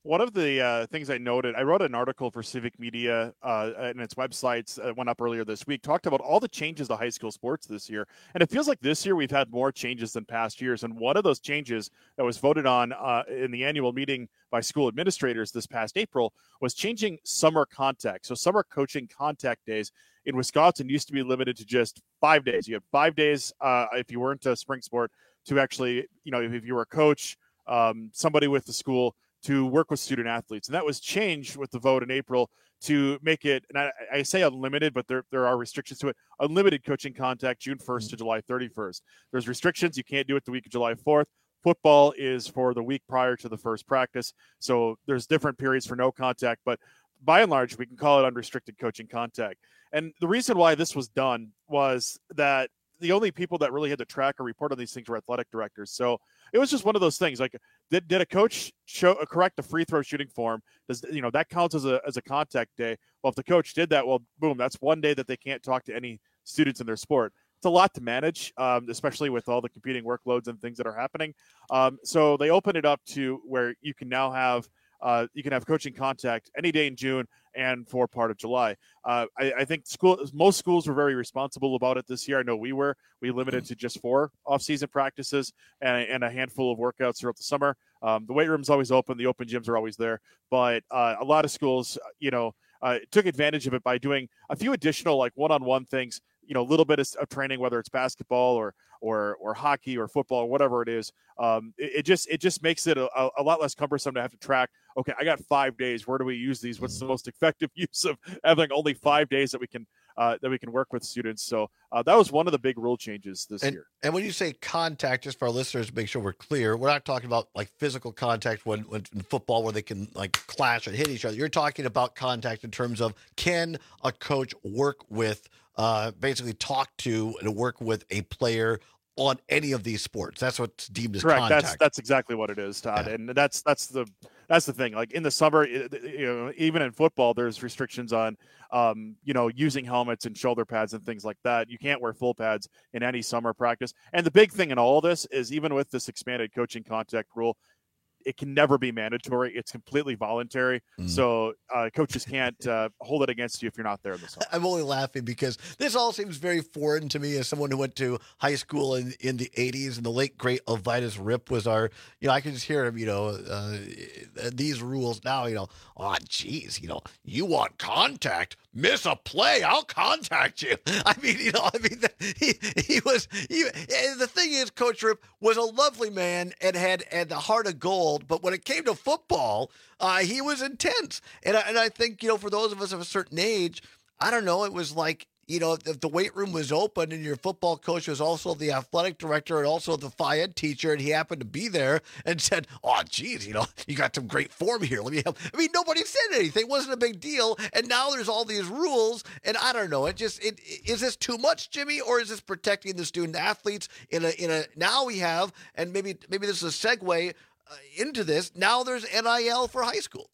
One of the uh, things I noted, I wrote an article for Civic Media uh, and its websites that went up earlier this week, talked about all the changes to high school sports this year. And it feels like this year we've had more changes than past years. And one of those changes that was voted on uh, in the annual meeting by school administrators this past April was changing summer contact. So summer coaching contact days in Wisconsin used to be limited to just five days. You had five days uh, if you weren't a spring sport to actually, you know, if you were a coach, um, somebody with the school, to work with student athletes. And that was changed with the vote in April to make it, and I, I say unlimited, but there, there are restrictions to it, unlimited coaching contact June first to July thirty-first. There's restrictions. You can't do it the week of July fourth. Football is for the week prior to the first practice. So there's different periods for no contact, but by and large, we can call it unrestricted coaching contact. And the reason why this was done was that the only people that really had to track or report on these things were athletic directors. So it was just one of those things. Like, did, did a coach show correct a free throw shooting form? Does, you know, that counts as a as a contact day. Well, if the coach did that, well, boom, that's one day that they can't talk to any students in their sport. It's a lot to manage, um, especially with all the competing workloads and things that are happening. Um, so they opened it up to where you can now have uh, you can have coaching contact any day in June and for part of July. Uh, I, I think school, most schools were very responsible about it this year. I know we were. We limited to just four off-season practices and, and a handful of workouts throughout the summer. Um, the weight room's always open. The open gyms are always there. But uh, a lot of schools, you know, uh, took advantage of it by doing a few additional, like, one-on-one things, you know, a little bit of, of training, whether it's basketball or or or hockey or football or whatever it is. Um, it, it just it just makes it a, a lot less cumbersome to have to track. Okay, I got five days. Where do we use these? What's the most effective use of having only five days that we can uh, that we can work with students? So uh, that was one of the big rule changes this and, year. And when you say contact, just for our listeners to make sure we're clear, we're not talking about like physical contact when, when in football where they can like clash and hit each other. You're talking about contact in terms of, can a coach work with, uh, basically talk to and work with a player on any of these sports? That's what's deemed as correct. Contact. That's that's exactly what it is, Todd. Yeah. And that's that's the that's the thing. Like in the summer, you know, even in football, there's restrictions on, um, you know, using helmets and shoulder pads and things like that. You can't wear full pads in any summer practice. And the big thing in all of this is, even with this expanded coaching contact rule, it can never be mandatory. It's completely voluntary. Mm. So uh, coaches can't uh, hold it against you if you're not there in the summer. I'm only laughing because this all seems very foreign to me as someone who went to high school in, in the eighties, and the late, great Elvitus Rip was our, you know, I can just hear him, you know, uh, these rules now, you know, oh, geez, you know, you want contact, miss a play, I'll contact you. I mean, you know, I mean, he, he was, he, the thing is, Coach Rip was a lovely man and had, had the heart of gold. But when it came to football, uh, he was intense. And I, and I think, you know, for those of us of a certain age, I don't know, it was like, you know, if the weight room was open and your football coach was also the athletic director and also the Phi Ed teacher, and he happened to be there and said, oh, geez, you know, you got some great form here. Let me help. I mean, nobody said anything. It wasn't a big deal. And now there's all these rules. And I don't know. It just, it, is this too much, Jimmy, or is this protecting the student athletes in a, in a, now we have, and maybe, maybe this is a segue uh, into this. Now there's N I L for high school.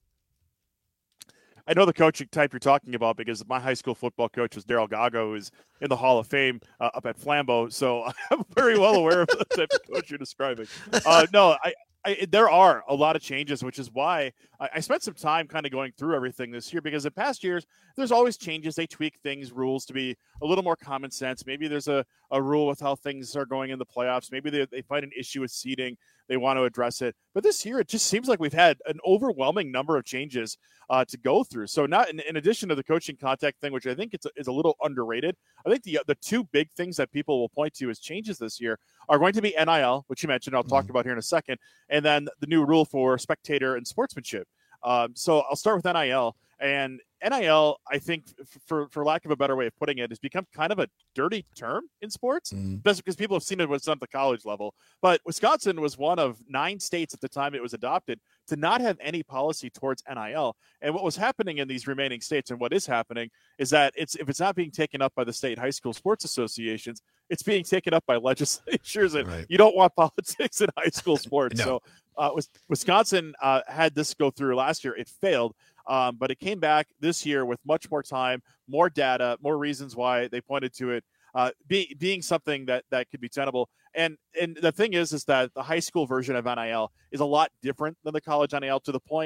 I know the coaching type you're talking about because my high school football coach was Daryl Gago, who's in the Hall of Fame uh, up at Flambeau. So I'm very well aware of the type of coach you're describing. Uh, no, I, I, there are a lot of changes, which is why I, I spent some time kind of going through everything this year, because in past years, there's always changes. They tweak things, rules to be a little more common sense. Maybe there's a, a rule with how things are going in the playoffs. Maybe they, they find an issue with seeding. They want to address it. But this year, it just seems like we've had an overwhelming number of changes uh, to go through. So not in, in addition to the coaching contact thing, which I think it's a, is a little underrated, I think the the two big things that people will point to as changes this year are going to be N I L, which you mentioned, I'll mm-hmm. talk about here in a second, and then the new rule for spectator and sportsmanship. Um, so I'll start with N I L. And N I L, I think, for for lack of a better way of putting it, has become kind of a dirty term in sports, mm. just because people have seen it was done at the college level. But Wisconsin was one of nine states at the time it was adopted to not have any policy towards N I L. And what was happening in these remaining states, and what is happening, is that it's if it's not being taken up by the state high school sports associations, it's being taken up by legislatures, and right. you don't want politics in high school sports. no. So uh, Wisconsin uh, had this go through last year. It failed. Um, but it came back this year with much more time, more data, more reasons why they pointed to it uh, be, being something that, that could be tenable. And and the thing is, is that the high school version of N I L is a lot different than the college N I L, to the point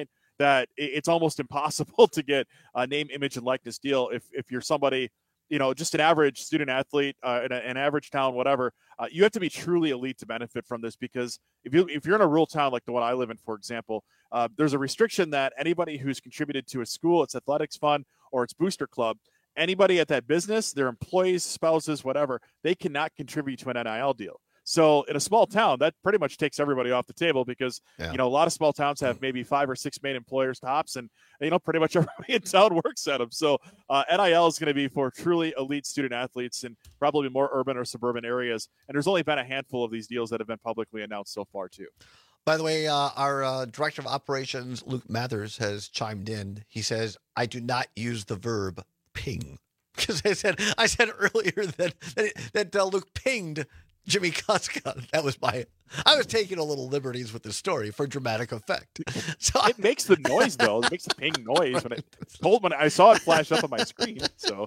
that it's almost impossible to get a name, image, and likeness deal if if you're somebody, you know, just an average student athlete uh, in a, an average town, whatever. Uh, you have to be truly elite to benefit from this, because if you if you're in a rural town like the one I live in, for example, uh, there's a restriction that anybody who's contributed to a school, its athletics fund, or its booster club, anybody at that business, their employees, spouses, whatever, they cannot contribute to an N I L deal. So in a small town, that pretty much takes everybody off the table, because, yeah. you know, a lot of small towns have maybe five or six main employers tops, and, you know, pretty much everybody in town works at them. So uh, N I L is going to be for truly elite student athletes in probably more urban or suburban areas. And there's only been a handful of these deals that have been publicly announced so far, too. By the way, uh, our uh, director of operations, Luke Mathers, has chimed in. He says, I do not use the verb ping. Because I said I said earlier that that, that uh, Luke pinged Jimmy Kuska. That was my. I was taking a little liberties with the story for dramatic effect. So it I, makes the noise though. It makes the ping noise when it told when I saw it flash up on my screen. So,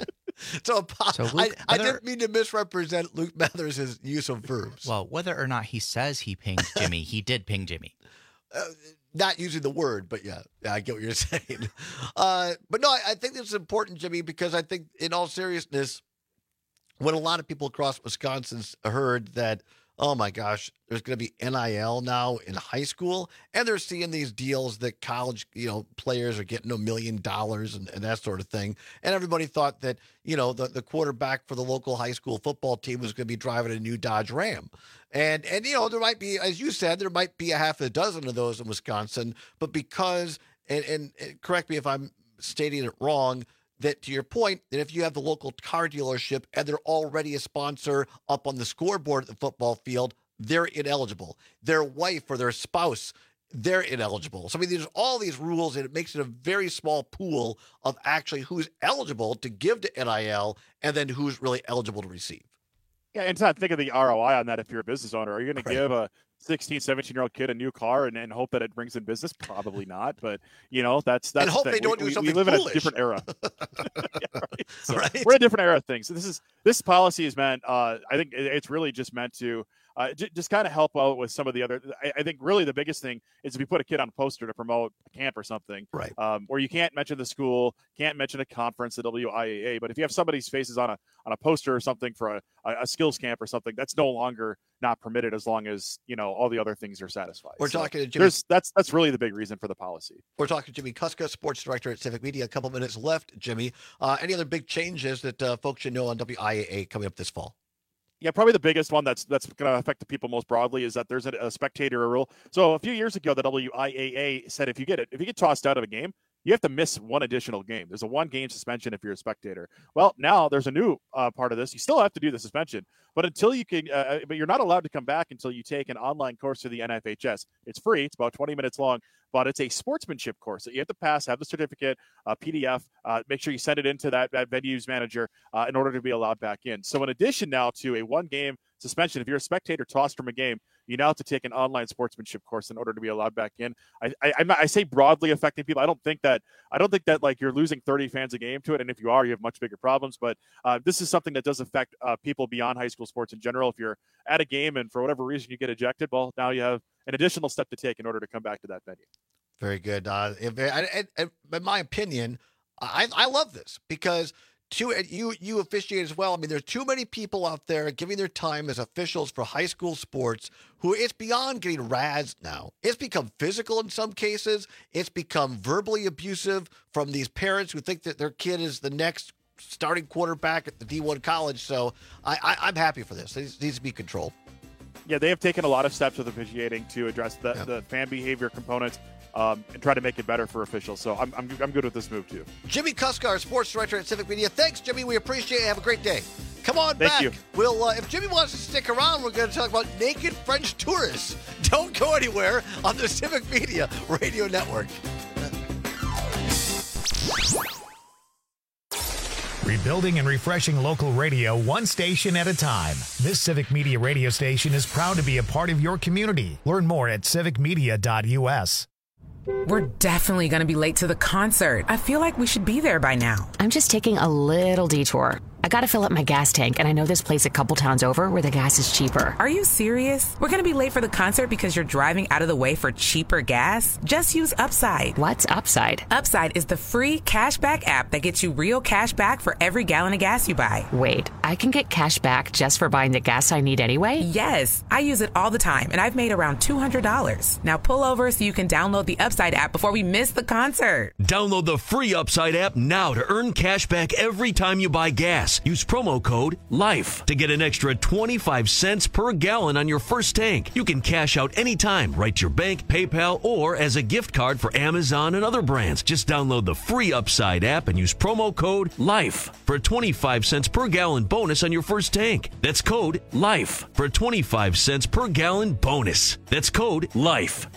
so, so Luke, I, I whether, didn't mean to misrepresent Luke Mathers' use of verbs. Well, whether or not he says he pinged Jimmy, he did ping Jimmy. Uh, not using the word, but yeah, yeah, I get what you're saying. Uh, but no, I, I think this is important, Jimmy, because I think in all seriousness, when a lot of people across Wisconsin heard that, oh my gosh, there's going to be N I L now in high school, and they're seeing these deals that college, you know, players are getting a million dollars and, and that sort of thing. And everybody thought that, you know, the, the quarterback for the local high school football team was going to be driving a new Dodge Ram. And, and, you know, there might be, as you said, there might be a half a dozen of those in Wisconsin, but because, and, and, and correct me if I'm stating it wrong, that to your point, that if you have the local car dealership and they're already a sponsor up on the scoreboard at the football field, they're ineligible. Their wife or their spouse, they're ineligible. So, I mean, there's all these rules, and it makes it a very small pool of actually who's eligible to give to N I L and then who's really eligible to receive. Yeah, and Todd, think of the R O I on that if you're a business owner. Are you going right. to give a sixteen, seventeen-year-old kid a new car and, and hope that it brings in business? Probably not. But, you know, that's that's and hope the they don't we, do something we live foolish. in a different era. yeah, right? So right? We're in a different era of things. So this is this policy is meant, uh, I think it's really just meant to uh, j- just kind of help out with some of the other. I, I think really the biggest thing is if you put a kid on a poster to promote a camp or something, right? Um, where you can't mention the school, can't mention a conference, the W I A A, but if you have somebody's faces on a on a poster or something for a, a, a skills camp or something, that's no longer not permitted as long as, you know, all the other things are satisfied. We're so talking to Jimmy. That's that's really the big reason for the policy. We're talking to Jimmy Kuska, sports director at Civic Media. A couple minutes left, Jimmy. Uh, any other big changes that uh, folks should know on W I A A coming up this fall? Yeah, probably the biggest one that's that's going to affect the people most broadly is that there's a, a spectator rule. So a few years ago, the W I A A said if you get it, if you get tossed out of a game, you have to miss one additional game. There's a one-game suspension if you're a spectator. Well, now there's a new uh, part of this. You still have to do the suspension, but until you can, uh, but you're not allowed to come back until you take an online course through the N F H S. It's free. It's about twenty minutes long, but it's a sportsmanship course that you have to pass, have the certificate, uh, P D F. Uh, make sure you send it into that, that venue's manager uh, in order to be allowed back in. So in addition now to a one-game suspension, if you're a spectator tossed from a game, you now have to take an online sportsmanship course in order to be allowed back in. I, I, I say broadly affecting people. I don't think that I don't think that like you're losing thirty fans a game to it, and if you are, you have much bigger problems. But uh, this is something that does affect uh, people beyond high school sports in general. If you're at a game and for whatever reason you get ejected, well, now you have an additional step to take in order to come back to that venue. Very good. Uh, if, and, and, in my opinion, I, I love this because. Too, you you officiate as well. I mean, there's too many people out there giving their time as officials for high school sports who it's beyond getting razzed now. It's become physical in some cases. It's become verbally abusive from these parents who think that their kid is the next starting quarterback at the D one college. So I, I, I'm happy for this. It needs to be controlled. Yeah, they have taken a lot of steps with officiating to address the, yeah. the fan behavior components. Um, and try to make it better for officials. So I'm, I'm I'm good with this move, too. Jimmy Kuska, our sports director at Civic Media. Thanks, Jimmy. We appreciate it. Have a great day. Come on Thank back. You. We'll, uh, if Jimmy wants to stick around, we're going to talk about naked French tourists. Don't go anywhere on the Civic Media Radio Network. Rebuilding and refreshing local radio one station at a time. This Civic Media radio station is proud to be a part of your community. Learn more at civic media dot u s. We're definitely going to be late to the concert. I feel like we should be there by now. I'm just taking a little detour. I gotta fill up my gas tank, and I know this place a couple towns over where the gas is cheaper. Are you serious? We're gonna be late for the concert because you're driving out of the way for cheaper gas? Just use Upside. What's Upside? Upside is the free cashback app that gets you real cash back for every gallon of gas you buy. Wait, I can get cash back just for buying the gas I need anyway? Yes, I use it all the time, and I've made around two hundred dollars. Now pull over so you can download the Upside app before we miss the concert. Download the free Upside app now to earn cash back every time you buy gas. Use promo code LIFE to get an extra twenty-five cents per gallon on your first tank. You can cash out anytime, right to your bank, PayPal, or as a gift card for Amazon and other brands. Just download the free Upside app and use promo code LIFE for a twenty-five cents per gallon bonus on your first tank. That's code LIFE for a twenty-five cents per gallon bonus. That's code LIFE.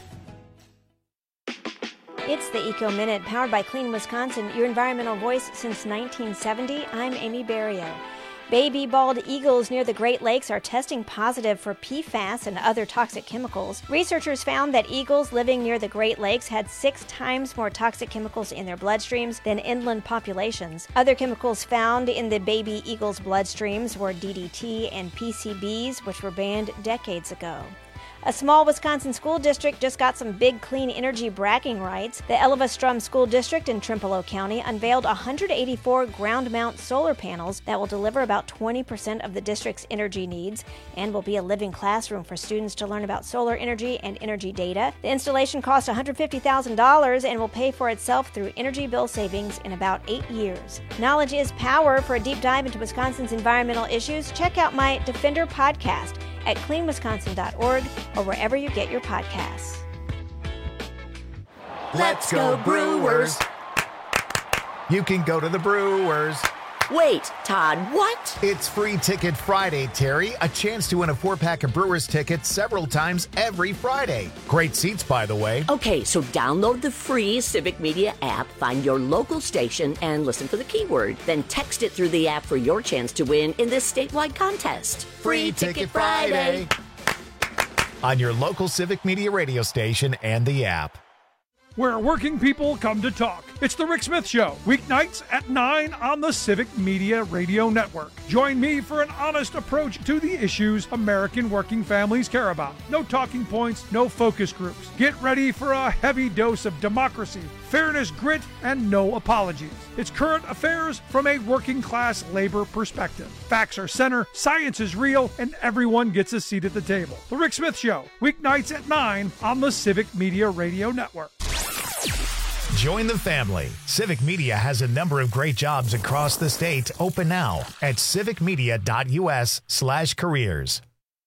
It's the Eco Minute, powered by Clean Wisconsin, your environmental voice since nineteen seventy. I'm Amy Barrio. Baby bald eagles near the Great Lakes are testing positive for P FAS and other toxic chemicals. Researchers found that eagles living near the Great Lakes had six times more toxic chemicals in their bloodstreams than inland populations. Other chemicals found in the baby eagles' bloodstreams were D D T and P C Bs, which were banned decades ago. A small Wisconsin school district just got some big clean energy bragging rights. The Elva-Strum School District in Trempealeau County unveiled one hundred eighty-four ground-mount solar panels that will deliver about twenty percent of the district's energy needs and will be a living classroom for students to learn about solar energy and energy data. The installation costs one hundred fifty thousand dollars and will pay for itself through energy bill savings in about eight years. Knowledge is power. For a deep dive into Wisconsin's environmental issues, check out my Defender podcast at clean wisconsin dot org or wherever you get your podcasts. Let's go Brewers! You can go to the Brewers. Wait, Todd, what? It's Free Ticket Friday, Terry. A chance to win a four-pack of Brewers tickets several times every Friday. Great seats, by the way. Okay, so download the free Civic Media app, find your local station, and listen for the keyword. Then text it through the app for your chance to win in this statewide contest. Free, Free Ticket, Ticket Friday. Friday! On your local Civic Media radio station and the app. Where working people come to talk. It's the Rick Smith Show, weeknights at nine on the Civic Media Radio Network. Join me for an honest approach to the issues American working families care about. No talking points, no focus groups. Get ready for a heavy dose of democracy, fairness, grit, and no apologies. It's current affairs from a working class labor perspective. Facts are center, science is real, and everyone gets a seat at the table. The Rick Smith Show, weeknights at nine on the Civic Media Radio Network. Join the family. Civic Media has a number of great jobs across the state open now at civicmedia.us slash careers.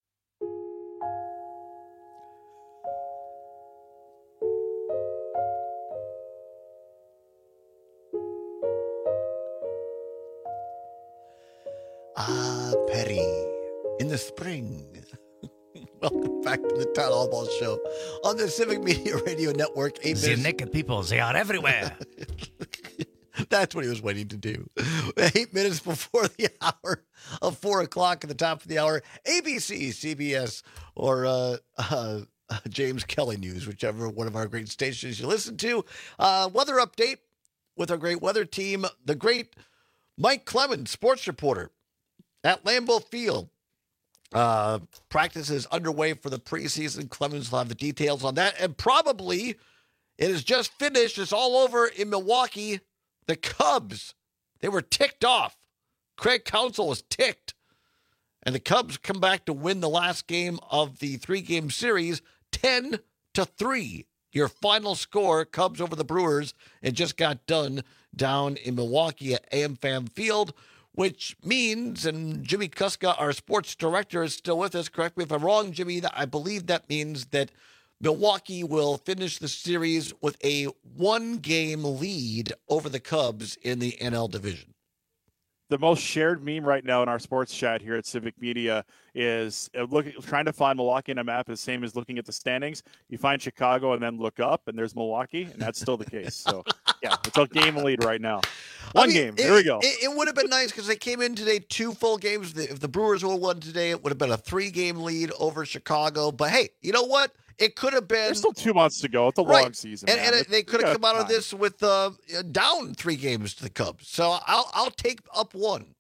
Ah, Perry, in the spring. Welcome back to the Todd Allball Show on the Civic Media Radio Network. Eight the minutes. naked people, they are everywhere. That's what he was waiting to do. Eight minutes before the hour of four o'clock at the top of the hour. A B C, C B S, or uh, uh, James Kelly News, whichever one of our great stations you listen to. Uh, weather update with our great weather team. The great Mike Clemens, sports reporter at Lambeau Field. Uh, practice is underway for the preseason. Clemens will have the details on that. And probably it is just finished. It's all over in Milwaukee. The Cubs, they were ticked off. Craig Counsell was ticked. And the Cubs come back to win the last game of the three-game series, ten to three. Your final score, Cubs over the Brewers. It just got done down in Milwaukee at AmFam Field, which means, and Jimmy Kuska, our sports director, is still with us. Correct me if I'm wrong, Jimmy. I believe that means that Milwaukee will finish the series with a one-game lead over the Cubs in the N L division. The most shared meme right now in our sports chat here at Civic Media is uh, look, trying to find Milwaukee on a map is the same as looking at the standings. You find Chicago and then look up, and there's Milwaukee, and that's still the case. So, yeah, it's a game lead right now. One I mean, game. There it, we go. It, it would have been nice because they came in today two full games. If the Brewers would have won today, it would have been a three-game lead over Chicago. But, hey, you know what? It could have been. There's still two months to go. It's a right. long season. And, and it, they could have come out time. of this with uh, down three games to the Cubs. So I'll I'll take up one.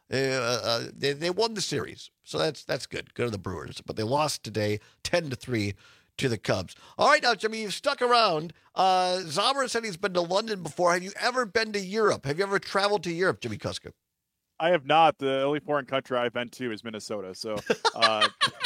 Uh, uh, they, they won the series, so that's that's good. Good to the Brewers, but they lost today, ten to three, to the Cubs. All right, now Jimmy, you've stuck around. Uh, Zomer said he's been to London before. Have you ever been to Europe? Have you ever traveled to Europe, Jimmy Kuska? I have not. The only foreign country I've been to is Minnesota. So uh,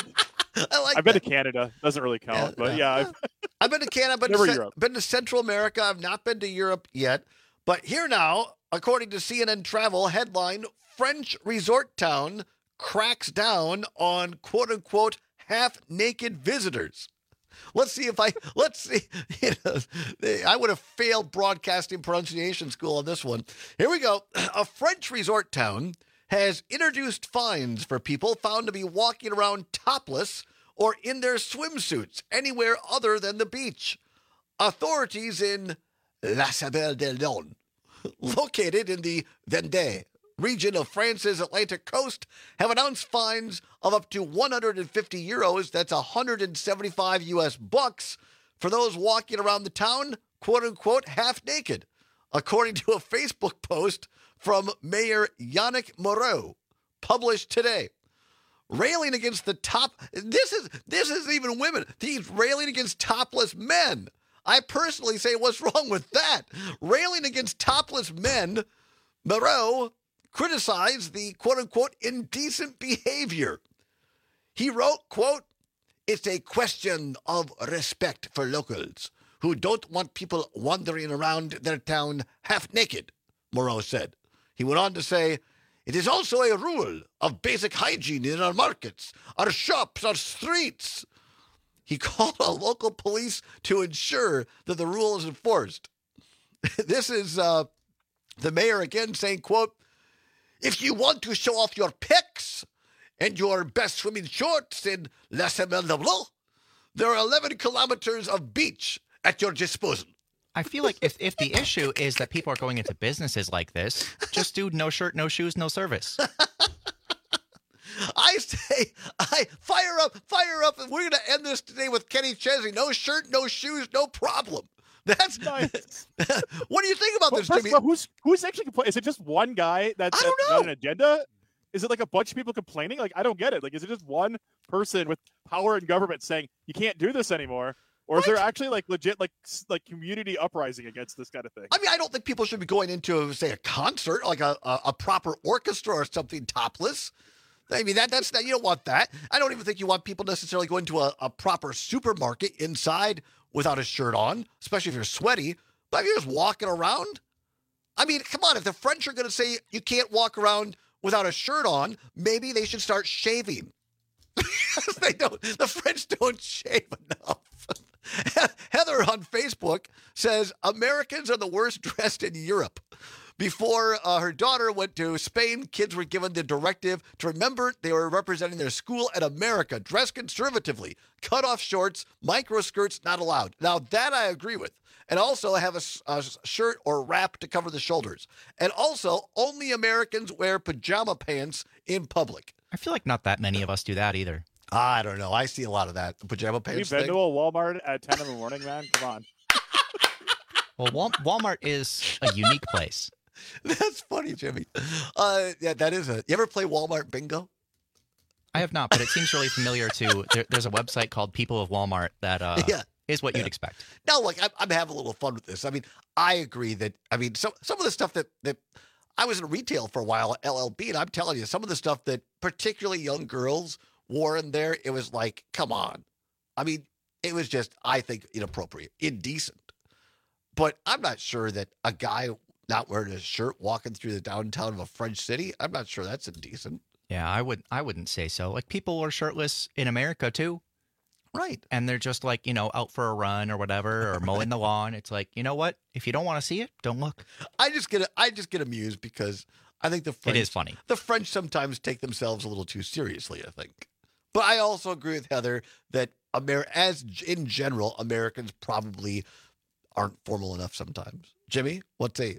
I like I've been that. to Canada. Doesn't really count, Yeah, but yeah. yeah, I've, I've been to Canada, but Never to, Europe. been to Central America. I've not been to Europe yet. But here now, according to C N N Travel, headline, French resort town cracks down on quote-unquote half-naked visitors. Let's see if I, let's see. You know, I would have failed broadcasting pronunciation school on this one. Here we go. A French resort town has introduced fines for people found to be walking around topless or in their swimsuits anywhere other than the beach. Authorities in La Sabelle-d'Olonne, located in the Vendée region of France's Atlantic coast, have announced fines of up to one hundred fifty euros, that's one hundred seventy-five U S bucks, for those walking around the town, quote-unquote, half-naked, according to a Facebook post from Mayor Yannick Moreau, published today. Railing against the top, this is this isn't even women, he's railing against topless men. I personally say, what's wrong with that? Railing against topless men, Moreau criticized the quote-unquote indecent behavior. He wrote, quote, "It's a question of respect for locals who don't want people wandering around their town half-naked," Moreau said. He went on to say, "It is also a rule of basic hygiene in our markets, our shops, our streets." He called on local police to ensure that the rule is enforced. This is uh, the mayor again saying, quote, "If you want to show off your pecs and your best swimming shorts in La Sabelle-d'Olonne, there are eleven kilometers of beach at your disposal." I feel like if, if the issue is that people are going into businesses like this, just do no shirt, no shoes, no service. I say, I fire up, fire up, and we're going to end this today with Kenny Chesney. No shirt, no shoes, no problem. That's nice. What do you think about Well, this, first Jimmy? of all, who's who's actually complaining? Is it just one guy that's, I don't that's know. got an agenda? Is it like a bunch of people complaining? Like, I don't get it. Like, is it just one person with power in government saying you can't do this anymore? Or is there actually like legit like s- like community uprising against this kind of thing? I mean, I don't think people should be going into, say, a concert, like a, a, a proper orchestra or something topless. I mean, that that's that. You don't want that. I don't even think you want people necessarily going to a, a proper supermarket inside without a shirt on, especially if you're sweaty. But if you're just walking around, I mean, come on. If the French are going to say you can't walk around without a shirt on, maybe they should start shaving. they don't. The French don't shave enough. Heather on Facebook says Americans are the worst dressed in Europe. Before uh, her daughter went to Spain, kids were given the directive to remember they were representing their school and America. Dress conservatively. Cut off shorts, micro skirts not allowed. Now, that I agree with. And also have a, a shirt or wrap to cover the shoulders. And also, only Americans wear pajama pants in public. I feel like not that many of us do that either. I don't know. I see a lot of that. The pajama Have you pants been thing. to a Walmart at ten in the morning, man? Come on. Well, Wal- Walmart is a unique place. That's funny, Jimmy. Uh, yeah, that is a. You ever play Walmart Bingo? I have not, but it seems really familiar to. There, there's a website called People of Walmart that uh, Yeah. is what Yeah. you'd expect. No, like I'm, I'm having a little fun with this. I mean, I agree that. I mean, some some of the stuff that that I was in retail for a while at L L B, and I'm telling you, some of the stuff that particularly young girls wore in there, it was like, come on. I mean, it was just, I think, inappropriate, indecent. But I'm not sure that a guy not wearing a shirt walking through the downtown of a French city, I'm not sure that's indecent. Yeah, I would. I wouldn't say so. Like people are shirtless in America too, right? And they're just like you know out for a run or whatever, or mowing the lawn. It's like you know what? If you don't want to see it, don't look. I just get I just get amused because I think the French, It is funny. The French sometimes take themselves a little too seriously, I think. But I also agree with Heather that Amer- as in general, Americans probably aren't formal enough sometimes. Jimmy, what say you?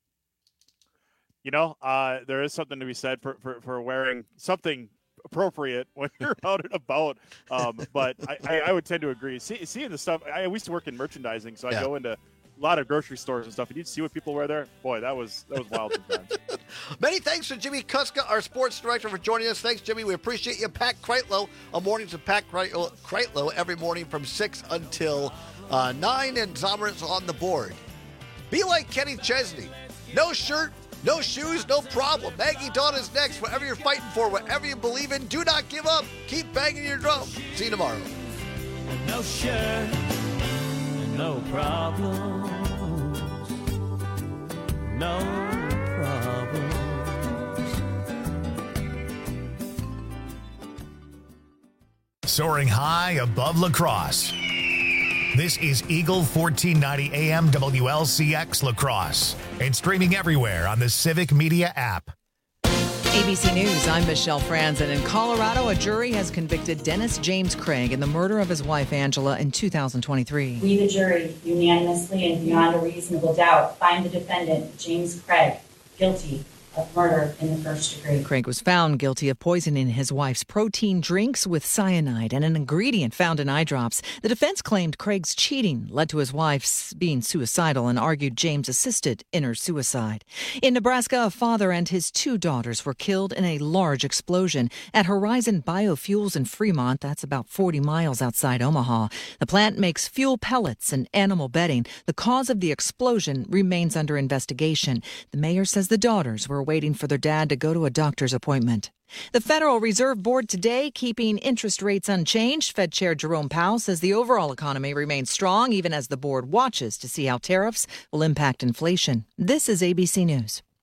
You know, uh, there is something to be said for, for, for wearing something appropriate when you're out and about. Um, but I, I, I would tend to agree. See, seeing the stuff, I used to work in merchandising, so I Yeah. go into a lot of grocery stores and stuff, and you'd see what people wear there. Boy, that was that was wild sometimes. Many thanks to Jimmy Kuska, our sports director, for joining us. Thanks, Jimmy. We appreciate you. Pat Kreitlow, a mornings with Pat Kreitlow every morning from six until uh, nine, and Zomer's on the board. Be like Kenny Chesney. No shirt, no shoes, no problem. Maggie Dawn is next. Whatever you're fighting for, whatever you believe in, do not give up. Keep banging your drum. See you tomorrow. No shirt, no problems, no problems. Soaring high above La Crosse. This is Eagle fourteen ninety A M W L C X La Crosse and streaming everywhere on the Civic Media app. A B C News, I'm Michelle Franzen. In Colorado, a jury has convicted Dennis James Craig in the murder of his wife, Angela, in two thousand twenty-three. We, the jury, unanimously and beyond a reasonable doubt, find the defendant, James Craig, guilty of murder in the first degree. Craig was found guilty of poisoning his wife's protein drinks with cyanide and an ingredient found in eye drops. The defense claimed Craig's cheating led to his wife being suicidal and argued James assisted in her suicide. In Nebraska, a father and his two daughters were killed in a large explosion at Horizon Biofuels in Fremont. That's about forty miles outside Omaha. The plant makes fuel pellets and animal bedding. The cause of the explosion remains under investigation. The mayor says the daughters were waiting for their dad to go to a doctor's appointment. The Federal Reserve Board today keeping interest rates unchanged. Fed Chair Jerome Powell says the overall economy remains strong even as the board watches to see how tariffs will impact inflation. This is A B C News.